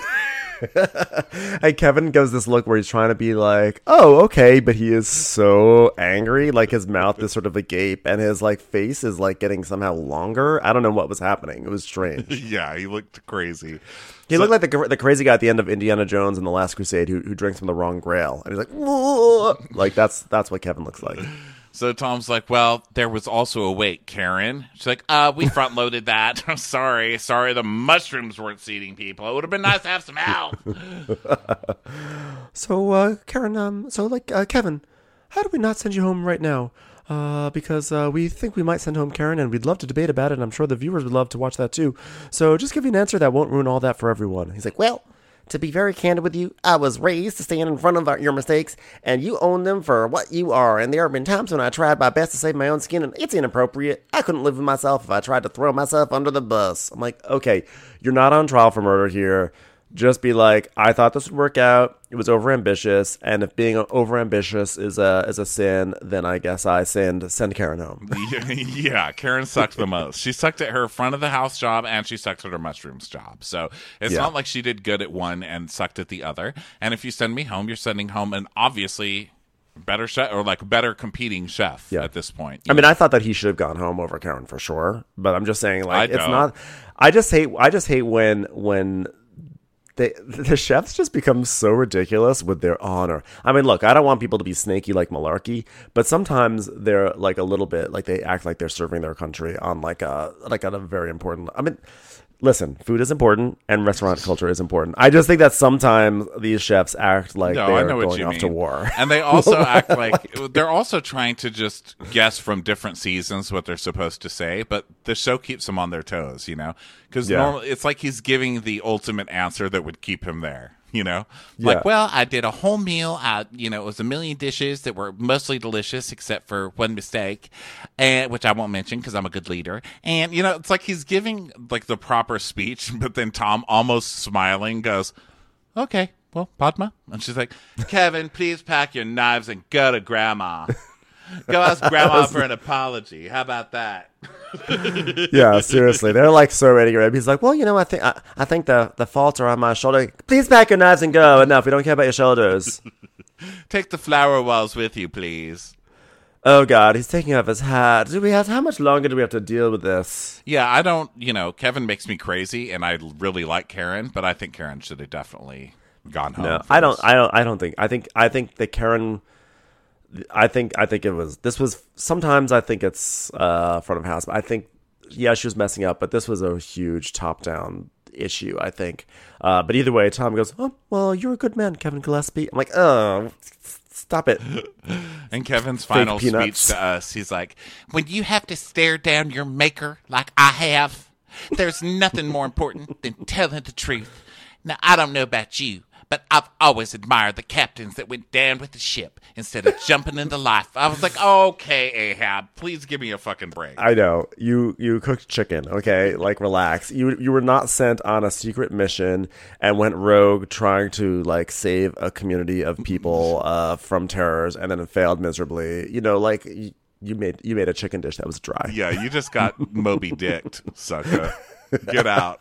And Kevin gives this look where he's trying to be like, oh, okay, but he is so angry. Like his mouth is sort of agape and his like face is like getting somehow longer. I don't know what was happening. It was strange. Yeah, he looked crazy. He So- looked like the the crazy guy at the end of Indiana Jones and the Last Crusade who who drinks from the wrong grail. And he's like, whoa. Like that's that's what Kevin looks like. So Tom's like, well, there was also a wait, Karen. She's like, uh, we front loaded that. I'm sorry. Sorry the mushrooms weren't seating people. It would have been nice to have some help. So, uh, Karen, um, so like, uh, Kevin, how do we not send you home right now? Uh, because uh, we think we might send home Karen, and we'd love to debate about it, and I'm sure the viewers would love to watch that too. So just give you an answer that won't ruin all that for everyone. He's like, well, to be very candid with you, I was raised to stand in front of our, your mistakes, and you own them for what you are. And there have been times when I tried my best to save my own skin, and it's inappropriate. I couldn't live with myself if I tried to throw myself under the bus. I'm like, okay, you're not on trial for murder here. Just be like, I thought this would work out. It was overambitious, and if being overambitious is a is a sin, then I guess I sinned. Send Karen home. Yeah, Karen sucked the most. She sucked at her front of the house job, and she sucked at her mushrooms job. So it's Yeah. not like she did good at one and sucked at the other. And if you send me home, you're sending home an obviously better chef, or like better competing chef Yeah. at this point. I mean, I thought that he should have gone home over Karen for sure, but I'm just saying, like, I it's don't. not. I just hate. I just hate when when. They, the chefs just become so ridiculous with their honor. I mean, look, I don't want people to be snaky like Malarkey, but sometimes they're like a little bit like they act like they're serving their country on like a like on a very important. I mean, listen, food is important and restaurant culture is important. I just think that sometimes these chefs act like No, I they're know what going you off mean. to war. And they also act like they're also trying to just guess from different seasons what they're supposed to say, but the show keeps them on their toes, you know? Because Yeah. normally it's like he's giving the ultimate answer that would keep him there. You know, like, Yeah. well, I did a whole meal. I, you know, it was a million dishes that were mostly delicious, except for one mistake, and which I won't mention because I'm a good leader. And you know, it's like he's giving like the proper speech, but then Tom, almost smiling, goes, "Okay, well, Padma," and she's like, "Kevin, please pack your knives and go to Grandma. Go ask Grandma for an apology. How about that?" Yeah, seriously, they're like so ready to get rid. He's like, well, you know, I think I, I think the the faults are on my shoulder. Please pack your knives and go. Enough. We don't care about your shoulders. Take the flower walls with you, please. Oh God, he's taking off his hat. Do we have how much longer do we have to deal with this? Yeah, I don't, you know, Kevin makes me crazy, and I really like Karen, but I think Karen should have definitely gone home. No, for I don't. this. I don't. I don't think. I think. I think that Karen. I think. I think it was. This was. Sometimes I think it's uh, front of house. But I think. Yeah, she was messing up, but this was a huge top-down issue. I think. Uh, but either way, Tom goes, "Oh, well, you're a good man, Kevin Gillespie." I'm like, "Oh, stop it." And Kevin's final speech peanuts. to us, he's like, when you have to stare down your maker like I have, there's nothing more important than telling the truth. Now, I don't know about you, but I've always admired the captains that went down with the ship instead of jumping into life. I was like, okay, Ahab, please give me a fucking break. I know you. You cooked chicken, okay? Like, relax. You you were not sent on a secret mission and went rogue trying to like save a community of people uh, from terrors, and then it failed miserably. You know, like you, you made you made a chicken dish that was dry. Yeah, you just got Moby Dicked, sucker. Get out.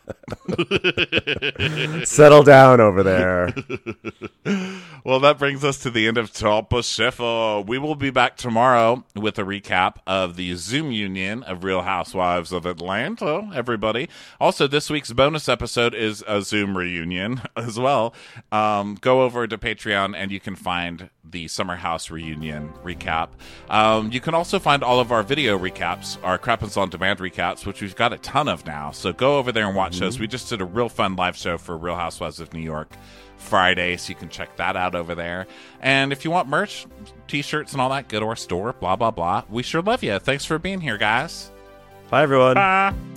Settle down over there. Well, that brings us to the end of Top of Sheffield. We will be back tomorrow with a recap of the Zoom union of Real Housewives of Atlanta, everybody. Also, this week's bonus episode is a Zoom reunion as well. Um, go over to Patreon and you can find the Summer House reunion recap. Um, you can also find all of our video recaps, our Crappens on Demand recaps, which we've got a ton of now. So go over there and watch those. We just did a real fun live show for Real Housewives of New York Friday, so you can check that out over there. And if you want merch, t-shirts and all that, go to our store, blah, blah, blah. We sure love you. Thanks for being here, guys. Bye, everyone. Bye.